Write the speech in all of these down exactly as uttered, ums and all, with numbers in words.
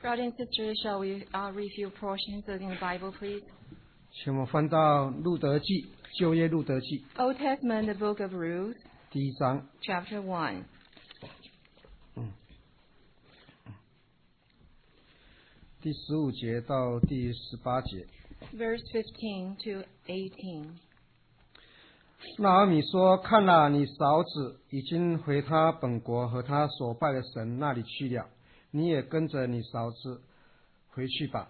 Brothers and sisters, shall we uh, review portions of the Bible, please? 请我们翻到路德记，旧约路德记 Old Testament, the book of Ruth, 第一章， chapter one. 第十五节到第十八节。 Verse fifteen to eighteen. 拿俄米说：“看哪，你嫂子已经回他本国和他所拜的神那里去了，你也跟着你嫂子回去吧。”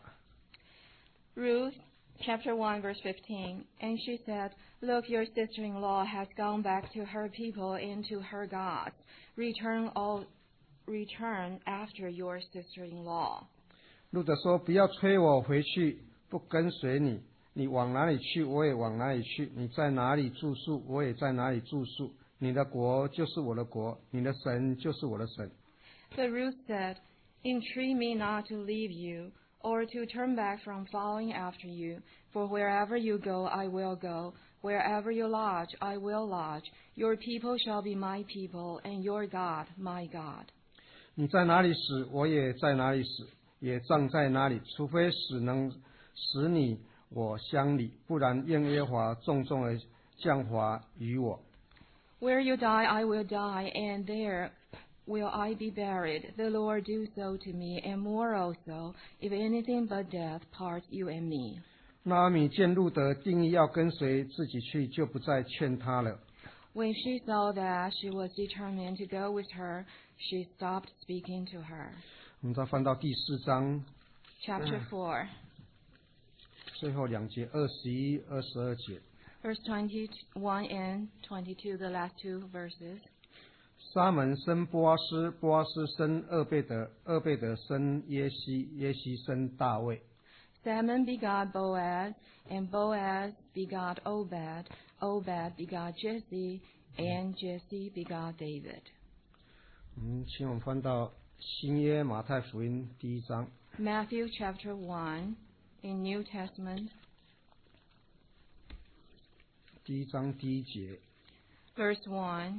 Ruth, chapter one, verse fifteen. And she said, Look, your sister-in-law has gone back to her people and to her gods. Return all, return after your sister-in-law. 路德说：“不要催我回去，不跟随你。你往哪里去，我也往哪里去；你在哪里住宿，我也在哪里住宿。你的国就是我的国，你的神就是我的神。” But Ruth said, Entreat me not to leave you, or to turn back from following after you. For wherever you go, I will go. Wherever you lodge, I will lodge. Your people shall be my people, and your God my God. 你在哪里死，我也在哪里死，也葬在哪里。除非死能使你我相离，不然愿耶和华重重的降罚于我。 Where you die, I will die, and there will I be buried. The Lord do so to me, and more also, if anything but death parts you and me. 拿俄米见路德定义要跟随自己去，就不再劝他了。 When she saw that she was determined to go with her, she stopped speaking to her. 我们再翻到第四章 Chapter four, 最后两节，二十一、二十二节。 verse twenty-one and twenty-two, the last two verses. 沙门生波阿斯，波阿斯生厄贝德，厄贝德生耶西，耶西生大卫。 Salmon begot Boaz, and Boaz begot Obed. Obed begot Jesse, and Jesse begot David. 嗯，请我们翻到新约马太福音第一章。 Matthew chapter one, in New Testament, 第一章第一节， verse one.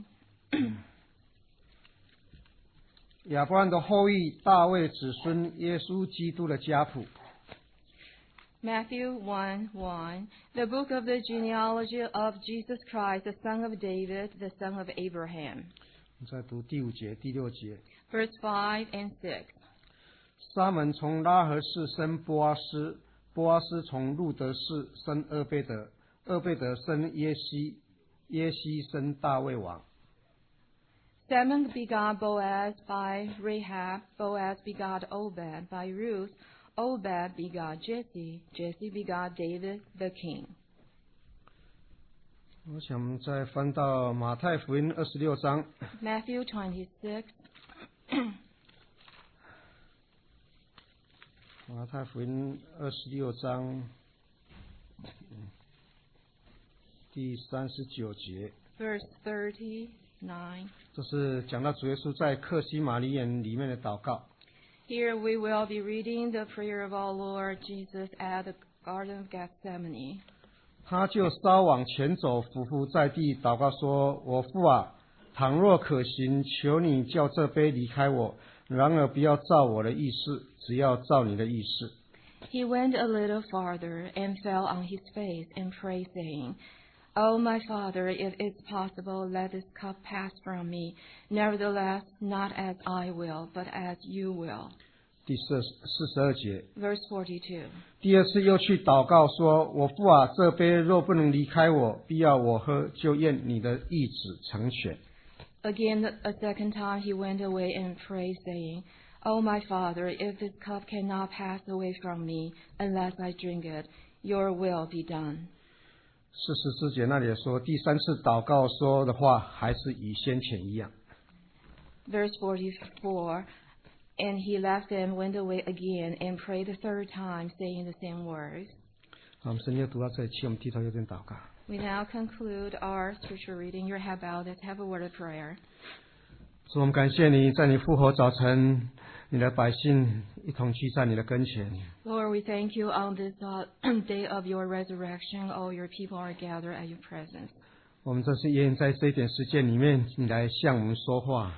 亚伯兰的后裔，大卫子孙，耶稣基督的家谱。 Matthew one, one. The book of the genealogy of Jesus Christ, the son of David, the son of Abraham. 我们再读第五节、第六节。 Verse five and six. 沙门从拉合氏生波阿斯，波阿斯从路德氏生厄贝德，厄贝德生耶西，耶西生大卫王。 Salmon begot Boaz by Rahab. Boaz begot Obed by Ruth. Obed begot Jesse. Jesse begot David the king. 我想我们再翻到马太福音二十六章， Matthew twenty-six. 马太福音二十六章第三十九节， Verse thirty-nine. 这是讲到主耶稣在克西马尼园里面的祷告。 Here we will be reading the prayer of our Lord Jesus at the Garden of Gethsemane. 他就稍往前走，俯伏在地，祷告说：“我父啊，倘若可行，求你叫这杯离开我；然而不要照我的意思，只要照你的意思。” He went a little farther and fell on his face and prayed, saying, Oh, my Father, if it's possible, let this cup pass from me. Nevertheless, not as I will, but as you will. 第四四十二节， Verse forty-two. 第二次又去祷告说：“我父啊，这杯若不能离开我，必要我喝，就愿你的意旨成全。” Again, a second time he went away and prayed, saying, Oh, my Father, if this cup cannot pass away from me, unless I drink it, your will be done. 四十四节那里也说，第三次祷告说的话还是与先前一样。 Verse forty-four. And he left them, went away again, and prayed the third time, saying the same words. 好，我们圣经读到这里，请我们低头有点祷告。 We now conclude our scripture reading. Your head bowed. Let's have a word of prayer. 主，我们感谢你，在你复活早晨，你的百姓一同聚在你的跟前。 Lord, we thank you on this uh, day of your resurrection. All your people are gathered at your presence. 我们这是愿在这一点时间里面，你来向我们说话。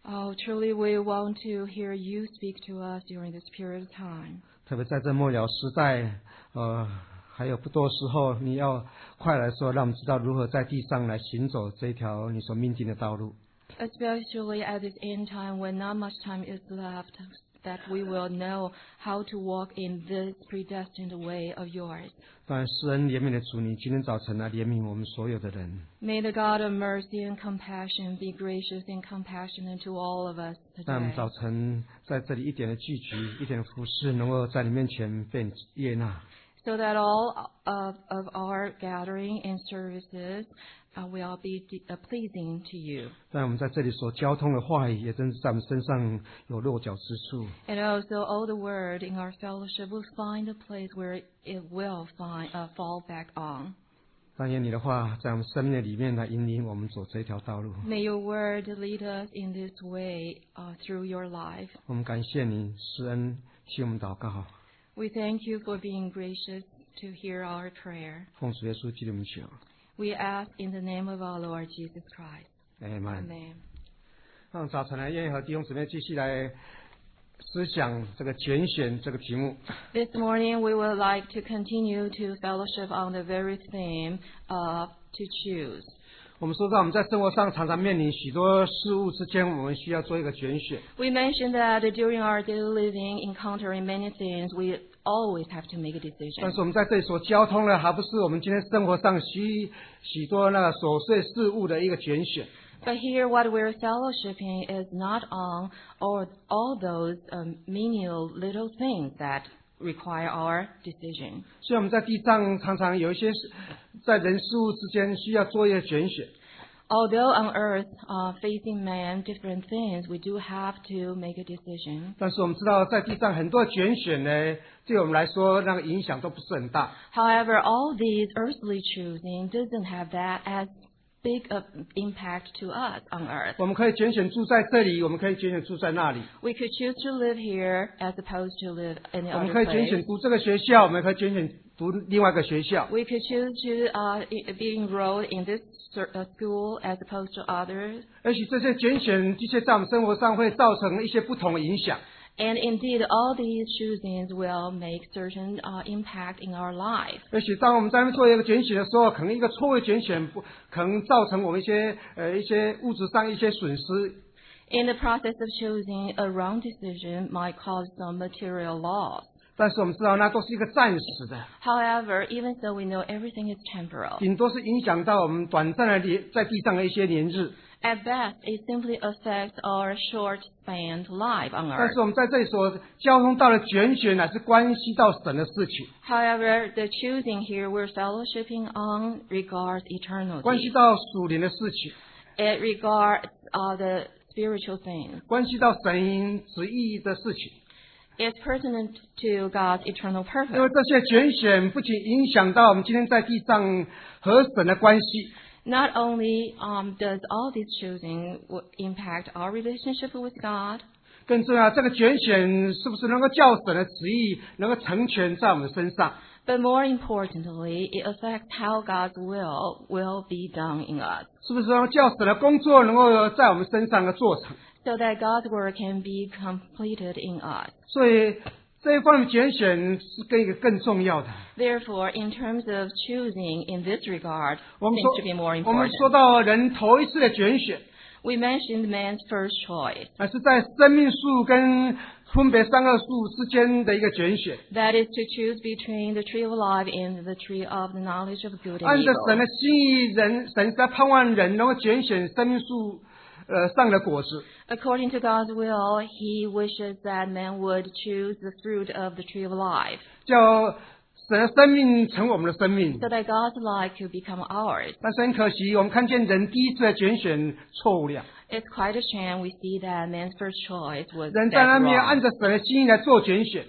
Oh, truly we want to hear you speak to us during this period of time. 特别在这末了时代，呃，还有不多时候，你要快来说，让我们知道如何在地上来行走这一条你所命定的道路。 Especially at this end time when not much time is left, that we will know how to walk in this predestined way of yours. 当然，施恩怜悯的主，你今天早晨来怜悯我们所有的人。 May the God of mercy and compassion be gracious and compassionate to all of us 让我们 today. 早晨在这里一点的聚集，一点的服侍，能够在你面前被你悦纳。 So that all of, of our gathering and services uh, will be uh, pleasing to you. 但我们在这里所交通的话语，也真是在我们身上有落脚之处。 And also all the word in our fellowship will find a place where it will find, uh, fall back on. 但愿你的话在我们生命的里面来引领我们走这条道路。 May your word lead us in this way uh, through your life. 我们感谢你施恩，听我们祷告， We thank you for being gracious to hear our prayer. 奉主耶稣基督的名求， We ask in the name of our Lord Jesus Christ. 阿门。 Amen. 那早晨呢，愿意和弟兄姊妹继续来思想这个拣选这个题目。 This morning we would like to continue to fellowship on the very theme of to choose. 我们说到我们在生活上常常面临许多事物之间，我们需要做一个拣选。 We mentioned that during our daily living, encountering many things, we always have to make a 但 decision. 是我们在这里所交通的，还不是我们今天生活上许许多那个琐碎事物的一个拣选。 But here what we're fellowshipping is not on all, all those um, menial little things that require our decision. 所以我们在地上常常有一些事在人事物之间需要做一个拣选。 Although on earth, uh, facing man, different things, we do have to make a decision. 但是我们知道，在地上很多拣选呢，对我们来说那个影响都不是很大。 However, all these earthly choosing doesn't have that as big of impact to us on earth. 我们可以拣选住在这里，我们可以拣选住在那里。 We could choose to live here as opposed to live in 我们 other 可以拣选 place. 读这个学校，我们可以拣选读另外一个学校。 We could choose to uh, i- be enrolled in this cer- uh, school as opposed to others. 也许这些拣选的确在我们生活上会造成一些不同的影响。 And indeed, all these choosings will make certain uh, impact in our life. 也许当我们在做一个拣选的时候，可能一个错误拣选不可能造成我们一些呃一些物质上一些损失。 In the process of choosing, a wrong decision might cause some material loss. 但是我们知道那都是一个暂时的， However, even so, we know everything is temporal. 顶多是影响到我们短暂的年在地上的一些年日。 At best, it simply affects our short-spanned life on 但 earth. 是我们在这里所交通到的拣选，乃是关系到神的事情， However, the choosing here we're fellowshipping on regards 关系 eternity. 到属灵的事情， It regards uh, the spiritual things. 关系到神旨意的事情。 It's pertinent to God's eternal 因为 purpose. 这些拣选不仅影响到我们今天在地上和神的关系， Not only um, does all this choosing w- impact our relationship with God, 更重要，这个拣选是不是能够叫神的旨意能够成全在我们身上？ but more importantly, it affects how God's will will be done in us, 是不是能够叫神的工作能够在我们身上的做成？ so that God's work can be completed in us. 所以这一方面拣选是跟一个更重要的。 Therefore, in terms of choosing in this regard, 我们 seems to be more 说，我们 important. 说到人头一次的拣选， We mentioned man's first choice. 而是在生命树跟分别善恶树之间的一个拣选。 That is to choose between the tree of life and the tree of the knowledge of good and 按着神 evil. 的心意，人神是在盼望人能够拣选生命树呃上的果子。 According to God's will, He wishes that man would choose the fruit of the tree of life, 叫神的生命成为我们的生命。 so that God's life could become ours. 但是很可惜，我们看见人第一次的拣选错误了。 It's quite a shame we see that man's first choice was 人在 that 那边 wrong. 按着神的心意来做拣选，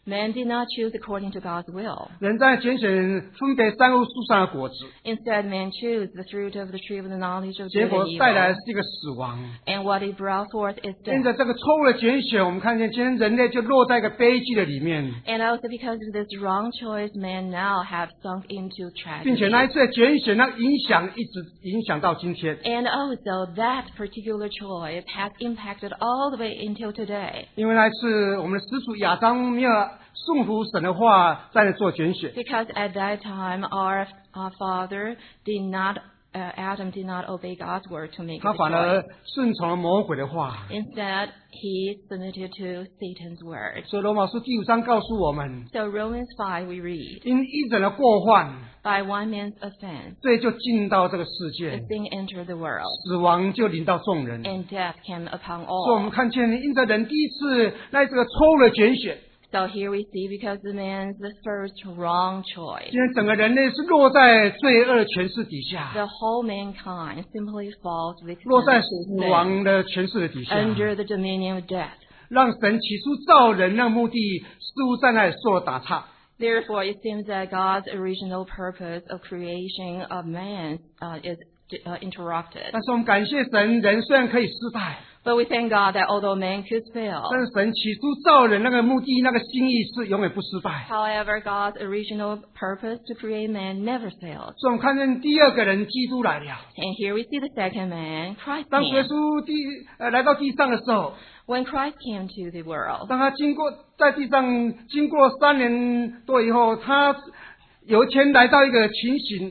Man did not choose according to God's will. 人在拣选分别善恶树上的果子， Instead, man chose the fruit of the tree of the knowledge of 结 good 果 and 带来 evil. 是一个死亡。 And what it brought forth is 因 death. 着这个错误的拣选，我们看见今天人类就落在一个悲剧的里面， And also because of this wrong choice, man now have sunk into 并且 tragedy. 那一次的拣选，那影响一直影响到今天。 And also that particular choice has impacted all the way until today. 因为那一次我们的始祖亚当没有顺服神的话，在那做拣选， Because at that time, our, our father did not, uh, Adam did not obey God's word to make 他 the 反而 choice. 顺从了魔鬼的话。 Instead, he submitted to Satan's word. 所以罗马书第五章告诉我们， So Romans five we read, 因一人的过患， by one man's offense, 罪就进到这个世 the 界， sin entered the world, 死亡就临到众人。 and death came upon 所以我们 all. 看见，因着人第一次那这个错误的拣选， So here we see because the man's the first wrong choice, 今天整个人类是落在罪恶的权势底下， the whole mankind simply falls 落 victim 在 to 死 sin 亡的权势的底下， under the dominion of death. 让神起初造人那目的似乎在那里受了打岔。 Therefore, it seems that God's original purpose of creation of man uh, is uh, interrupted. 但是我们感谢神，人虽然可以失败， But we thank God that although man could fail, 但是神起初造人那个目的、那个心意是永远不失败。 however, God's original purpose to create man never failed. 所以我们看见第二个人基督来了。 And here we see the second man, Christ 当耶 came. 稣地呃来到地上的时候， When Christ came to the world, 当他经过在地上经过三年多以后，他有一天来到一个情形，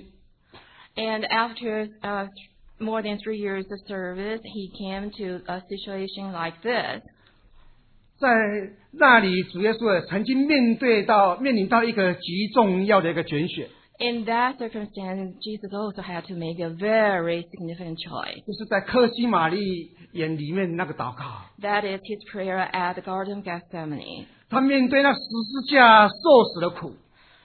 and after uh, more than three years of service, he came to a situation like this. 在那里主耶稣也曾经面对到面临到一个极重要的一个拣选， In that circumstance, Jesus also had to make a very significant choice. 就是在科西玛丽园里面那个祷告。 That is his prayer at the Garden of Gethsemane, 他面对那十字架受死的苦，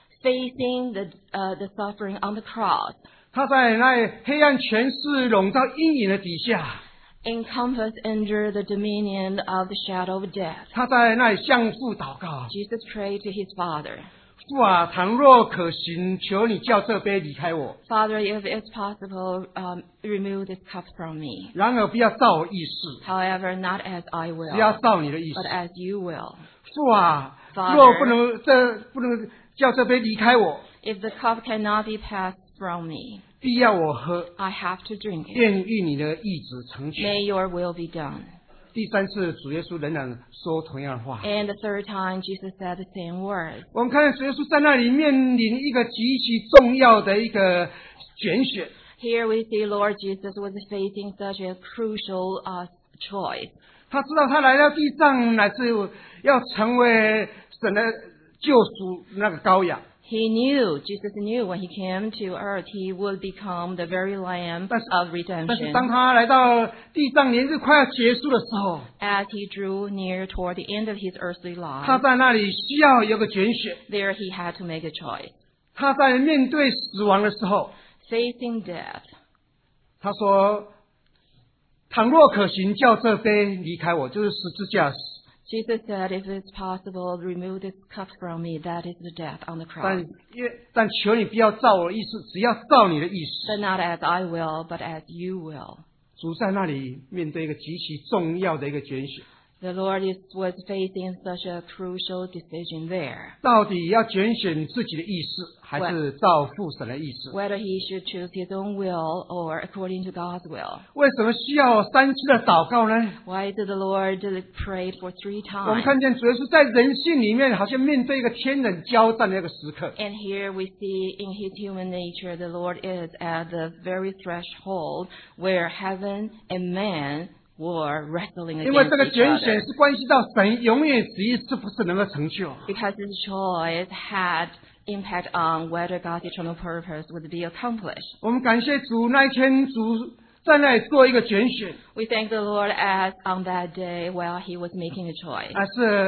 facing the uh, the suffering on the cross, 他在那黑暗权势笼罩阴影的底下， encompassed under the dominion of the shadow of death. 他在那里向父祷告。 Jesus prayed to his Father, 父啊，倘若可行，求你叫这杯离开我， Father, if it's possible, um, remove this cup from me. 然而不要照我意思， However, not as I 只要 will, 照你的意思 but。as you will. 父啊， Father 若不能这不能叫这杯离开我， If the cup cannot be passed from me, 必要我喝， I have to drink it. 愿意你的意志成全。 May your will be done. 第三次，主耶稣仍然说同样的话。 And the third time, Jesus said the same words. 我们看见主耶稣在那里面临一个极其重要的一个拣选。 Here we see Lord Jesus was facing such a crucial uh, choice. 他知道他来到地上，乃是要成为神的救赎那个羔羊。 He knew, Jesus knew when he came to earth, he would become the very lamb 但是 of 但是 redemption. 当他来到地上，年日快要结束的时候， As he drew near toward the end of his earthly 他 life, 在那里需要有个拣选。 there he had to make a choice. 他在面对死亡的时候， Facing death, 他说：“倘若可行，叫这杯离开我，就是十字架死。 Jesus said, if it's possible, remove this cup from me. That is the death on the 但 cross. 因为但求你不要照我的意思，只要照你的意思。” But not as I will, but as you will. 主在那里面对一个极其重要的一个拣选， The Lord is, was facing such a crucial decision there. 到底要拣选自己的意思，还是照父神的意思？ Whether he should choose his own will or according to God's will. 为什么需要三次的祷告呢？ Why did the Lord pray for three 我们 times? 看见主耶稣在人性里面，好像面对一个天人交战的一个时刻。 And here we see in his human nature, the Lord is at the very threshold where heaven and man were wrestling 因为 against 这个 each 拣选 other. 是关系到神永远旨意是不是能够成就。 Because this choice had impact on whether God's eternal purpose would be accomplished. 我们感谢主，那一天主在那里做一个拣选， We thank the Lord as on that day while he was making a choice. 还是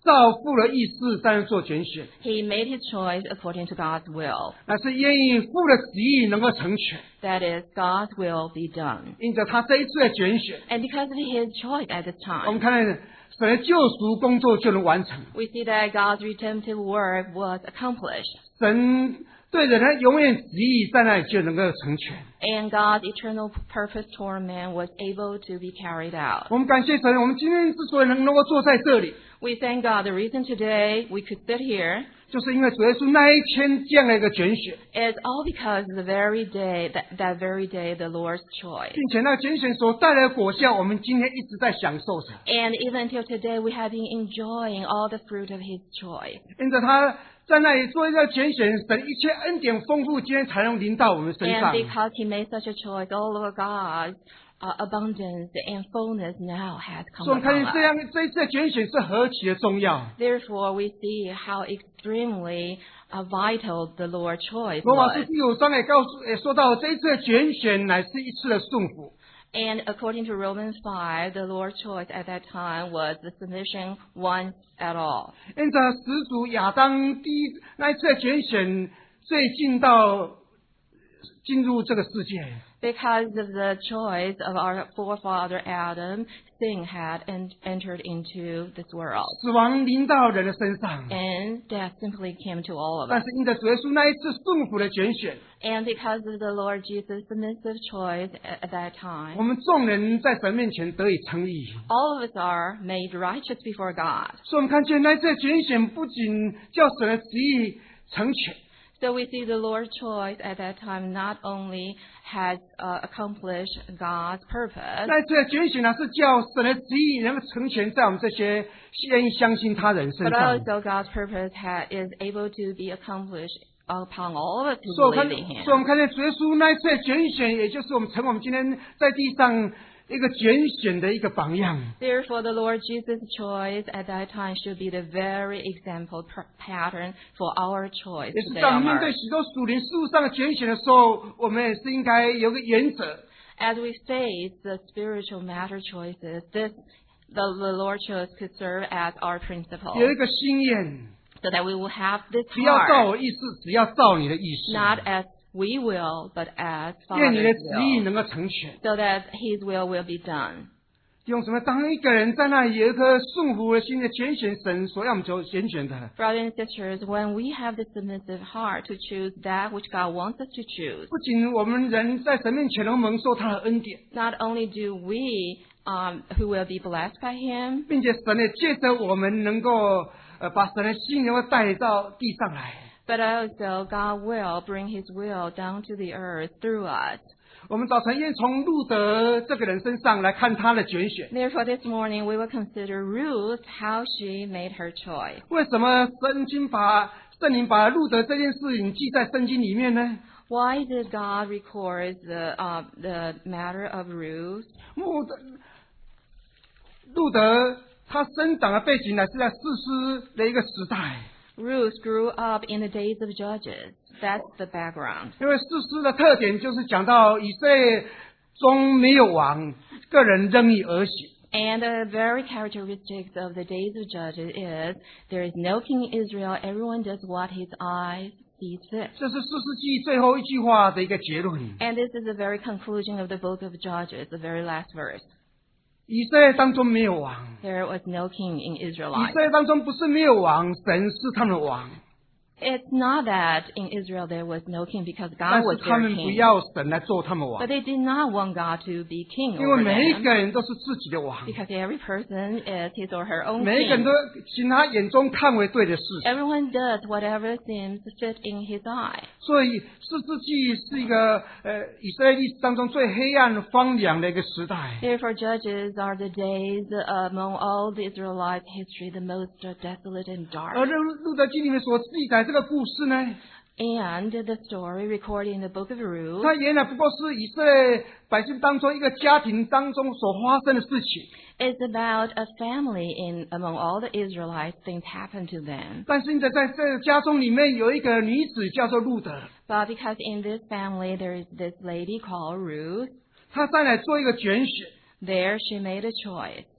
照父的意思在那做拣选， He made his choice according to God's will. 乃是愿意父的旨意能够成全。 That is, God's will be done. 因着他这一次的拣选， And because of his choice at this 我们 time, 看见神的救赎工作就能完成。 we see that God's redemptive work was accomplished. 神对人的永远旨意在那里就能够成全。 And God's eternal purpose toward man was able to be carried out. 我们感谢神，我们今天之所以能能够坐在这里， We thank God. The reason today we could sit here 就是因为主耶稣那一天这样的一个拣选， is all because the very day, that, that very day, the Lord's choice. 并且那个拣选所带来的果效，我们今天一直在享受着。 And even until today, we have been enjoying all the fruit of his choice. 因着他在那里做一个拣选，神一切恩典丰富，今天才能临到我们身 And 上。 because he made such a choice, all of God's uh, abundance and fullness now has 所以我 come 们看 upon 见这 us. 样这一次的拣选是何其的重要。 Therefore, we see how extremely uh, vital the Lord's choice 罗马书 was. 第五章也告诉也说到，这一次的拣选乃是一次的顺服。 And according to Romans five, the Lord's choice at that time was the submission once at all. 因着始祖亚当第一那一次的拣选，最近到进入这个世界。 Because of the choice of our forefather Adam, sin had en- entered into this world. 死亡临到人的身上， And death simply came to all of 但 us. 是因着主耶稣那一次顺服的拣选， And because of the Lord Jesus' submissive choice at, at that 我 time, 们众人在神面前得以称义。 all of us are made righteous before God. 所以我们看见那一次的拣选，不仅叫神的旨意成全， So we see the Lord's choice at that time not only has uh, accomplished God's purpose, 那一次的拣选呢，是叫神的旨意能够成全在我们这些愿意相信他人身 but 上。 also God's purpose ha- is able to be accomplished upon all of us 所以我 who 看， believe in 所以我 Him. 们看见主耶稣那一次的拣选，也就是我们成为我们今天在地上一个拣选的一个榜样。 Therefore, the Lord Jesus' choice at that time should be the very example per- pattern for our choice 也是 today 在我们 on 面对 earth. 许多属灵事物上的拣选的时候，我们也是应该有个原则， As we face the spiritual matter choices, this the, the Lord chose to serve as our principle, 有一个心愿， so that we will have this 不要照 heart, 我意思，只要照你的意思。 not as we will, but as 愿你的 Father's 旨意 will, 能够成全。 so that His will will be done. 用什么？当一个人在那里有一颗顺服的心的拣选神所要我们所拣选的， Brothers and sisters, when we have the submissive heart to choose that which God wants us to choose, 不仅我们人在神面前能蒙受他的恩典， not only do we, um, who will be blessed by Him, 并且神也借着我们能够呃把神的心能够带到地上来。 but also God will bring His will down to the earth through us. 我们早晨愿从路德这个人身上来看他的拣选。 Therefore, this morning we will consider Ruth, how she made her choice. 为什么圣经把圣灵把路德这件事情记在圣经里面呢？ Why did God record the uh, the matter of Ruth? 路德路德他生长的背景乃是在士师的一个时代。 Ruth grew up in the days of Judges. That's the background. 因为士师的特点就是讲到以色列中没有王，个人任意而行。 And the very characteristics of the days of Judges is there is no king in Israel. Everyone does what his eyes sees fit. 这是士师记最后一句话的一个结论。 And this is the very conclusion of the book of Judges, the very last verse. 以色列当中没有王， There was no king in 以 Israelite. 色列当中不是没有王，神是他们的王， It's not that in Israel there was no king because 但 God 是 was 他 their 们不 king. 要神来做他们王 But，they did not want God to be king 因为 over 每一 them 个人都是自己的王， because every person is his or her own 每一个人 king. 都行他眼中看为对的事情。 Everyone does whatever seems fit in his eye. 所以士师记是一个呃以色列历史当中最黑暗荒凉的一个时代。 Therefore, Judges are the days among all the Israelite history the most desolate and 而 dark. 路路德记里面所记载这个故事呢， And the story recorded in the book of Ruth 它原来不过是以色列百姓当中一个家庭当中所发生的事情。 is about a family in among all the Israelites. Things happen to them. 但是因着在这个家中里面有一个女子叫做路德， But because in this family there is this lady called Ruth, 她再来做一个拣选， there she made a choice.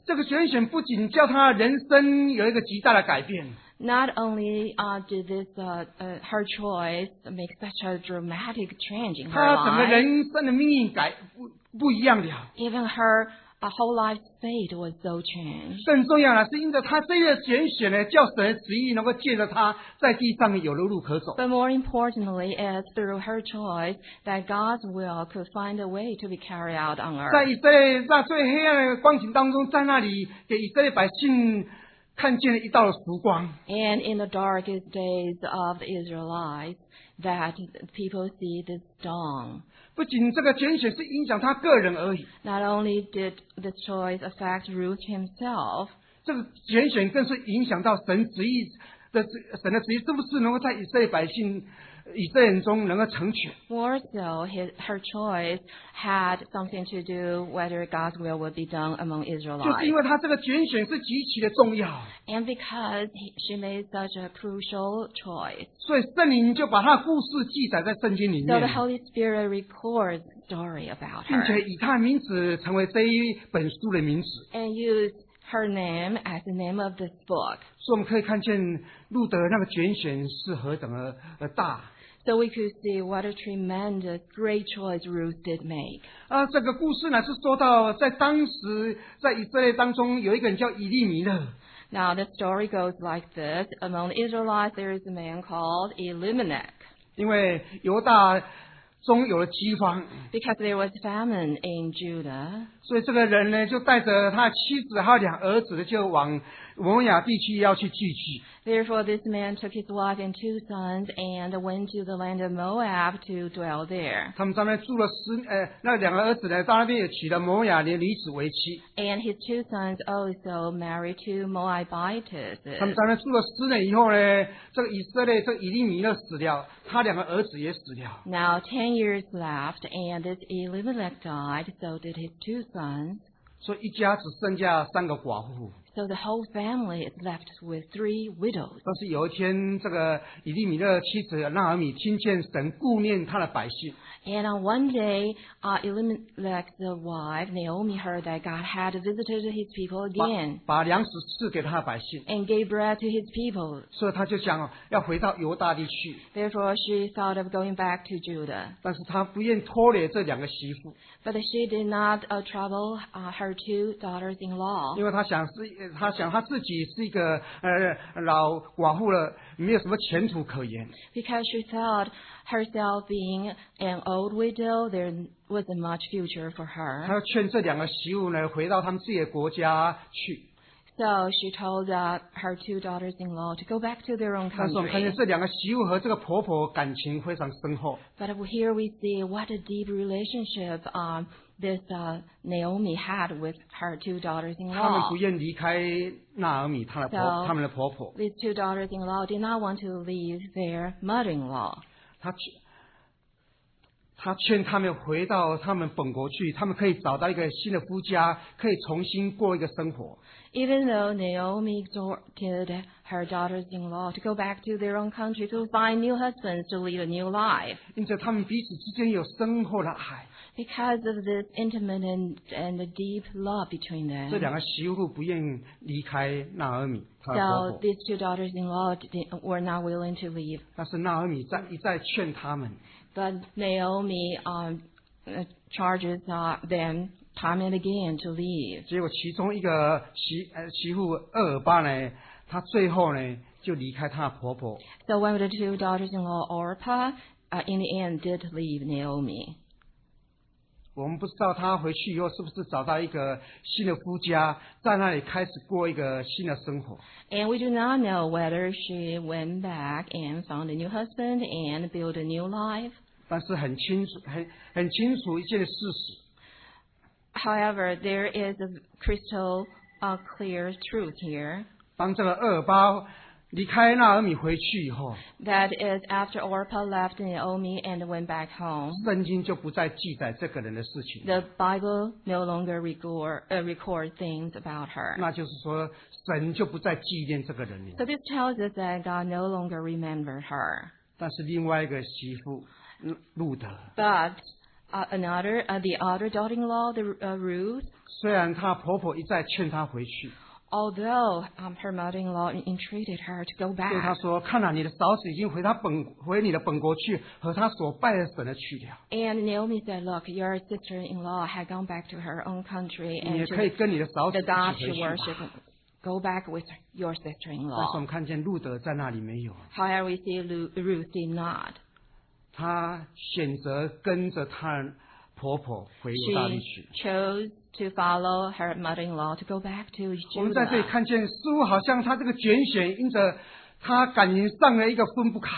这个拣选不仅叫他人生有一个极大的改变， Not only uh, did this uh, uh, her choice make such a dramatic change in her 他整个 life, 人生的命运改不不一样了。 even her uh, whole life's fate was so changed. 更重要的是，因着他这个拣选呢，叫神的旨意能够借着他在地上有了路可走。 But more importantly, it's through her choice that God's will could find a way to be carried out on 在 earth. 以色列在最黑暗的光景当中，在那里给以色列百姓看见了一道曙光。 And in the darkest days of the Israelites, that people see this dawn. 不仅这个拣选是影响他个人而已， Not only did this choice affect Ruth himself, 这个拣选更是影响到神旨意的神的旨意是不是能够在以色列百姓、以色列人中能够成全。 more so, his, her choice had something to do whether God's will would be done among 就是 Israelites. 因为他这个拣选是极其的重要， And because he, she made such a crucial choice, 所以圣灵就把他的故事记载在圣经里 so the 面， Holy Spirit records the story about 并 her 且以他的名字成为这一本书的名字。 and used her name as the name of this book. 所以我们可以看见路德那个拣选是何等的呃大。 So we could see what a tremendous, great choice Ruth did make. 啊，这个故事呢是说到在当时在以色列当中有一个人叫以利米勒。 Now the story goes like this. Among the Israelites there is a man called Elimelech. 因为犹大中有了饥荒， Because there was famine in Judah, 所以这个人呢就带着他的妻子还有两儿子就往摩亚地区要去聚集。 therefore this man took his wife and two sons and went to the land of Moab to dwell there. 他们在那边住了十呃，那两个儿子呢到那边也娶了摩亚的女子为妻。 And his two sons also married two Moabites. 他们在那边住了十年以后呢，这个以色列这个以利米勒死了，他两个儿子也死了。 Now ten years left, and this Elimelech died, so did his two sons. 所以一家只剩下三个寡妇。 So the whole family is left with three widows. 但是有一天，这个以利米勒的妻子纳尔米听见神顾念他的百姓， And on one day, uh, Elimelech's wife, Naomi, heard that God had visited his people 把 again 把粮食赐给他的百姓， and gave bread to his people. 所以他就想要回到犹大地去， Therefore, she thought of going back to Judah. 但是他不愿拖累这两个媳妇， But she did not uh, trouble uh, her two daughters-in-law 因为他想是他想他自己是一个呃老寡妇了，没有什么前途可言。 because she thought herself being an old widow, there wasn't much future for 他 her. 要劝这两个媳妇呢回到他们自己的国家去。 So she told uh, her two daughters-in-law to go back to their own 但是我们看见 country. 这两个媳妇和这个婆婆感情非常深厚， But here we see what a deep relationship um, this uh, Naomi had with her two 他们 daughters-in-law. 不愿离开纳尔米，她的婆 So- 他们的婆婆。 These two daughters-in-law did not want to leave their mother-in-law. 他劝他劝他们回到他们本国去，他们可以找到一个新的夫家，可以重新过一个生活。 Even though Naomi exhorted her daughters-in-law to go back to their own country to find new husbands to lead a new life. 因此，他们彼此之间有深厚的爱。 Because of this intimate and, and deep love between 这 them. 两个媳妇不愿意离开纳尔米，她的婆 So 婆， these two daughters-in-law did- were not willing to leave. 但是纳尔米在一再劝他们。 But Naomi um, uh, charges uh, them time and again to leave. 结果其中一个媳呃媳妇厄尔巴呢，她最后呢就离开她的婆婆。 So one of the two daughters-in-law, Orpah, uh, in the end did leave Naomi. 我们不知道她回去以后是不是找到一个新的夫家，在那里开始过一个新的生活。 And we do not know whether she went back and found a new husband and built a new life. 但是很清楚，很很清楚一件事实， However, there is a crystal uh, clear truth here. 当这个厄尔巴离开纳尔米回去以后， That is, after Orpah left Naomi and went back home, 圣经就不再记载这个人的事情。 the Bible no longer record, uh, record things about her. 那就是说，神就不再纪念这个人了。 So this tells us that God no longer remembered her. 但是另外一个媳妇路路德， But uh, another, uh, the other daughter-in-law, the uh, Ruth, 虽然她婆婆一再劝她回去， although um, her mother-in-law entreated her to go 对她 back, 说：“看了、你的嫂子已经回她本回你的本国去，和她所拜的神的去了。 and Naomi said, look, your sister-in-law had gone back to her own country 你也 and 可以 to 跟你的嫂子 the 一 God 起 she 回去吧。 worshiped. Go back with your 但是我 sister-in-law. 们看见路德在那里没有， However, we see Lu- Ruth did not. 她选择跟着她婆婆回犹大利 She 去。 chose to follow her mother-in-law to go back to 我们在这里 Judah. 看见，似乎好像她这个拣选，因着她感情上的一个分不开。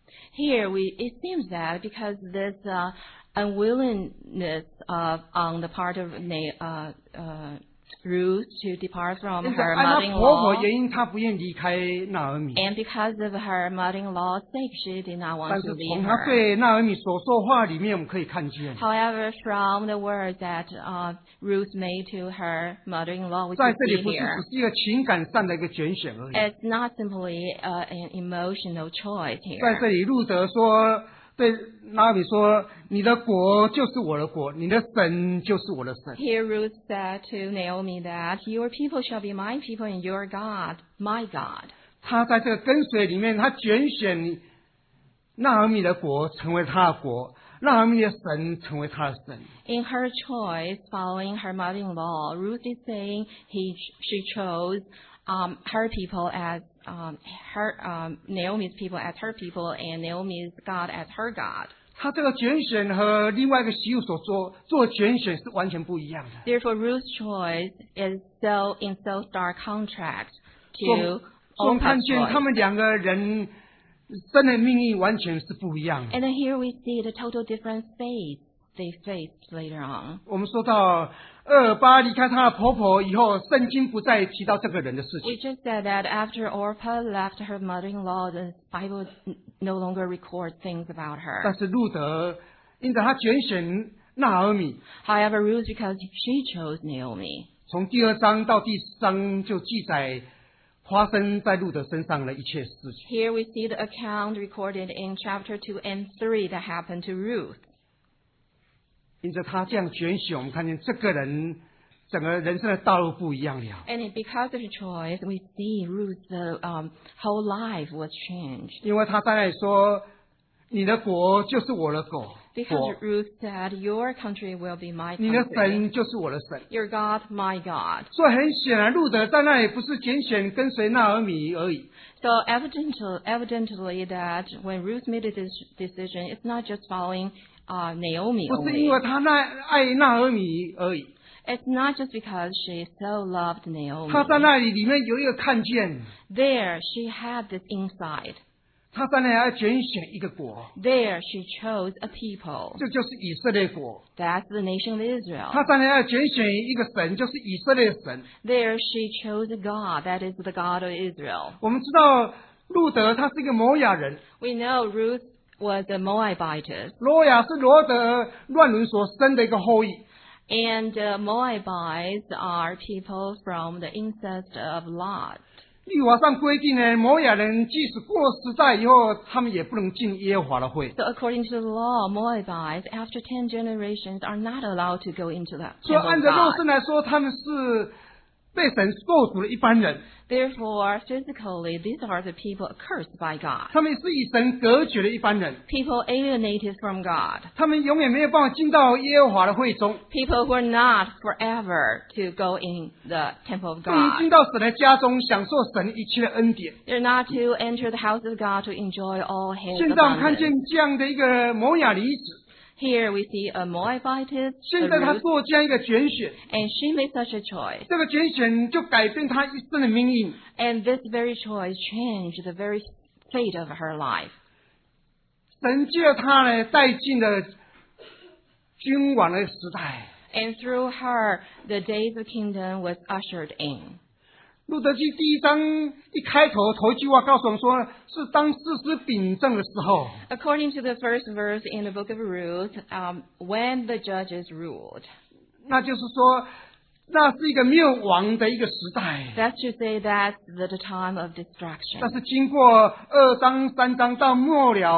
Here, we it seems that because this uh, unwillingness of on the part of Na- uh, uh, Ruth to depart from 因着 her 按她婆婆 mother-in-law, 原因，她不愿离开纳尔米。 and because of her mother-in-law's sake, she did not 但 want 是 to 从 leave 她 her. 对纳尔米所说话里面，我们可以看见， However, from the words that uh, Ruth made to her mother-in-law, we 在 can 这里 see 不是 here, 只是一个情感上的一个拣选而已。 it's not simply uh, an emotional choice 在这 here. 里，路德说对纳尔米说：“你的国就是我的国，你的神就是我的神。” Here Ruth said to Naomi that your people shall be my people and your God, my God. 他在这个跟随里面，他拣选纳尔米的国成为他的国，纳尔米的神成为他的神。 In her choice, following her mother-in-law, Ruth is saying he, she chose um, her people as um, her um, Naomi's people as her people and Naomi's God as her God. 他这个拣选和另外一个媳妇所做做拣选是完全不一样的。 Therefore, Ruth's choice is so in so stark contrast 所以 to 所以我们 Orpah's 看见 choice. 他们两个人真的命运完全是不一样的。 And then here we see the total different fates they faced later on. 我们说到厄尔巴离开她的婆婆以后，圣经不再提到这个人的事 We 情。 just said that after Orpah left her mother-in-law, the Bible n- no longer records things about 但 her. 是路德因着他拣选纳尔米， However, Ruth, because she chose Naomi. 从第二章到第四章就记载发生在路德身上的一切事情。 Here we see the account recorded in chapter two and three that happened to Ruth. 因着他这样拣选，我们看见这个人整个人生的道路不一样了。 And because of her choice, we see Ruth's uh, um, whole life was changed. 因为他在那里说：“你的国就是我的国， Because 国 Ruth said, your country will be my 你的 country. 神就是我的神。” Your God, my God. 所以很显然，路德在那里不是拣选跟随纳尔米而已， So evidently, evidently that when Ruth made this decision, it's not just following uh, Naomi 不是 only. 因为他那爱纳尔米而已。 It's not just because she so loved Naomi. 他在那里里面有一个看见， There, she had this insight. 他在那里要拣选一个国， There, she chose a people. 这就是以色列国。 That's the nation of Israel. 他在那里要拣选一个神，就是以色列神。 There, she chose a God. That is the God of Israel. 我们知道路德他是一个摩亚人， We know Ruth was a Moabitess. 罗亚是罗德乱伦所生的一个后裔。 And uh, Moabites are people from the incest of Lot. 律法上规定呢，摩亚人即使过时代以后，他们也不能进耶和华的会。 So according to the law, Moabites, after ten generations, are not allowed to go into the 所以 temple 按 of 照肉 God. 身来说，他们是被神受诅的一般人， Therefore, physically, these are the people cursed by God. 他们是与神隔绝的一般人， People alienated from God. 他们永远没有办法进到耶和华的会中。 People who are not forever to go in the temple of 不能 God. 进到神的家中，享受神一切的恩典。 They're not to enter the house of God to enjoy all His 现在我们看见 abundance. 这样的一个摩亚女子， Here we see a Moabitess, 现在她 Ruth, 做这样一个拣选， and she made such a choice. 这个拣选就改变她一生的命运。 And this very choice changed the very fate of her life. 神借她呢，带进了君王的时代。 And through her, the days of kingdom was ushered in. 路德记第一章一开头头一句话告诉我们说，是当事实秉正的时候。 According to the first verse in the book of Ruth, um, when the judges ruled, 那就是说，那是一个灭亡的一个时代。 that should say that's the time of destruction. 但是经过二章、三章到末了，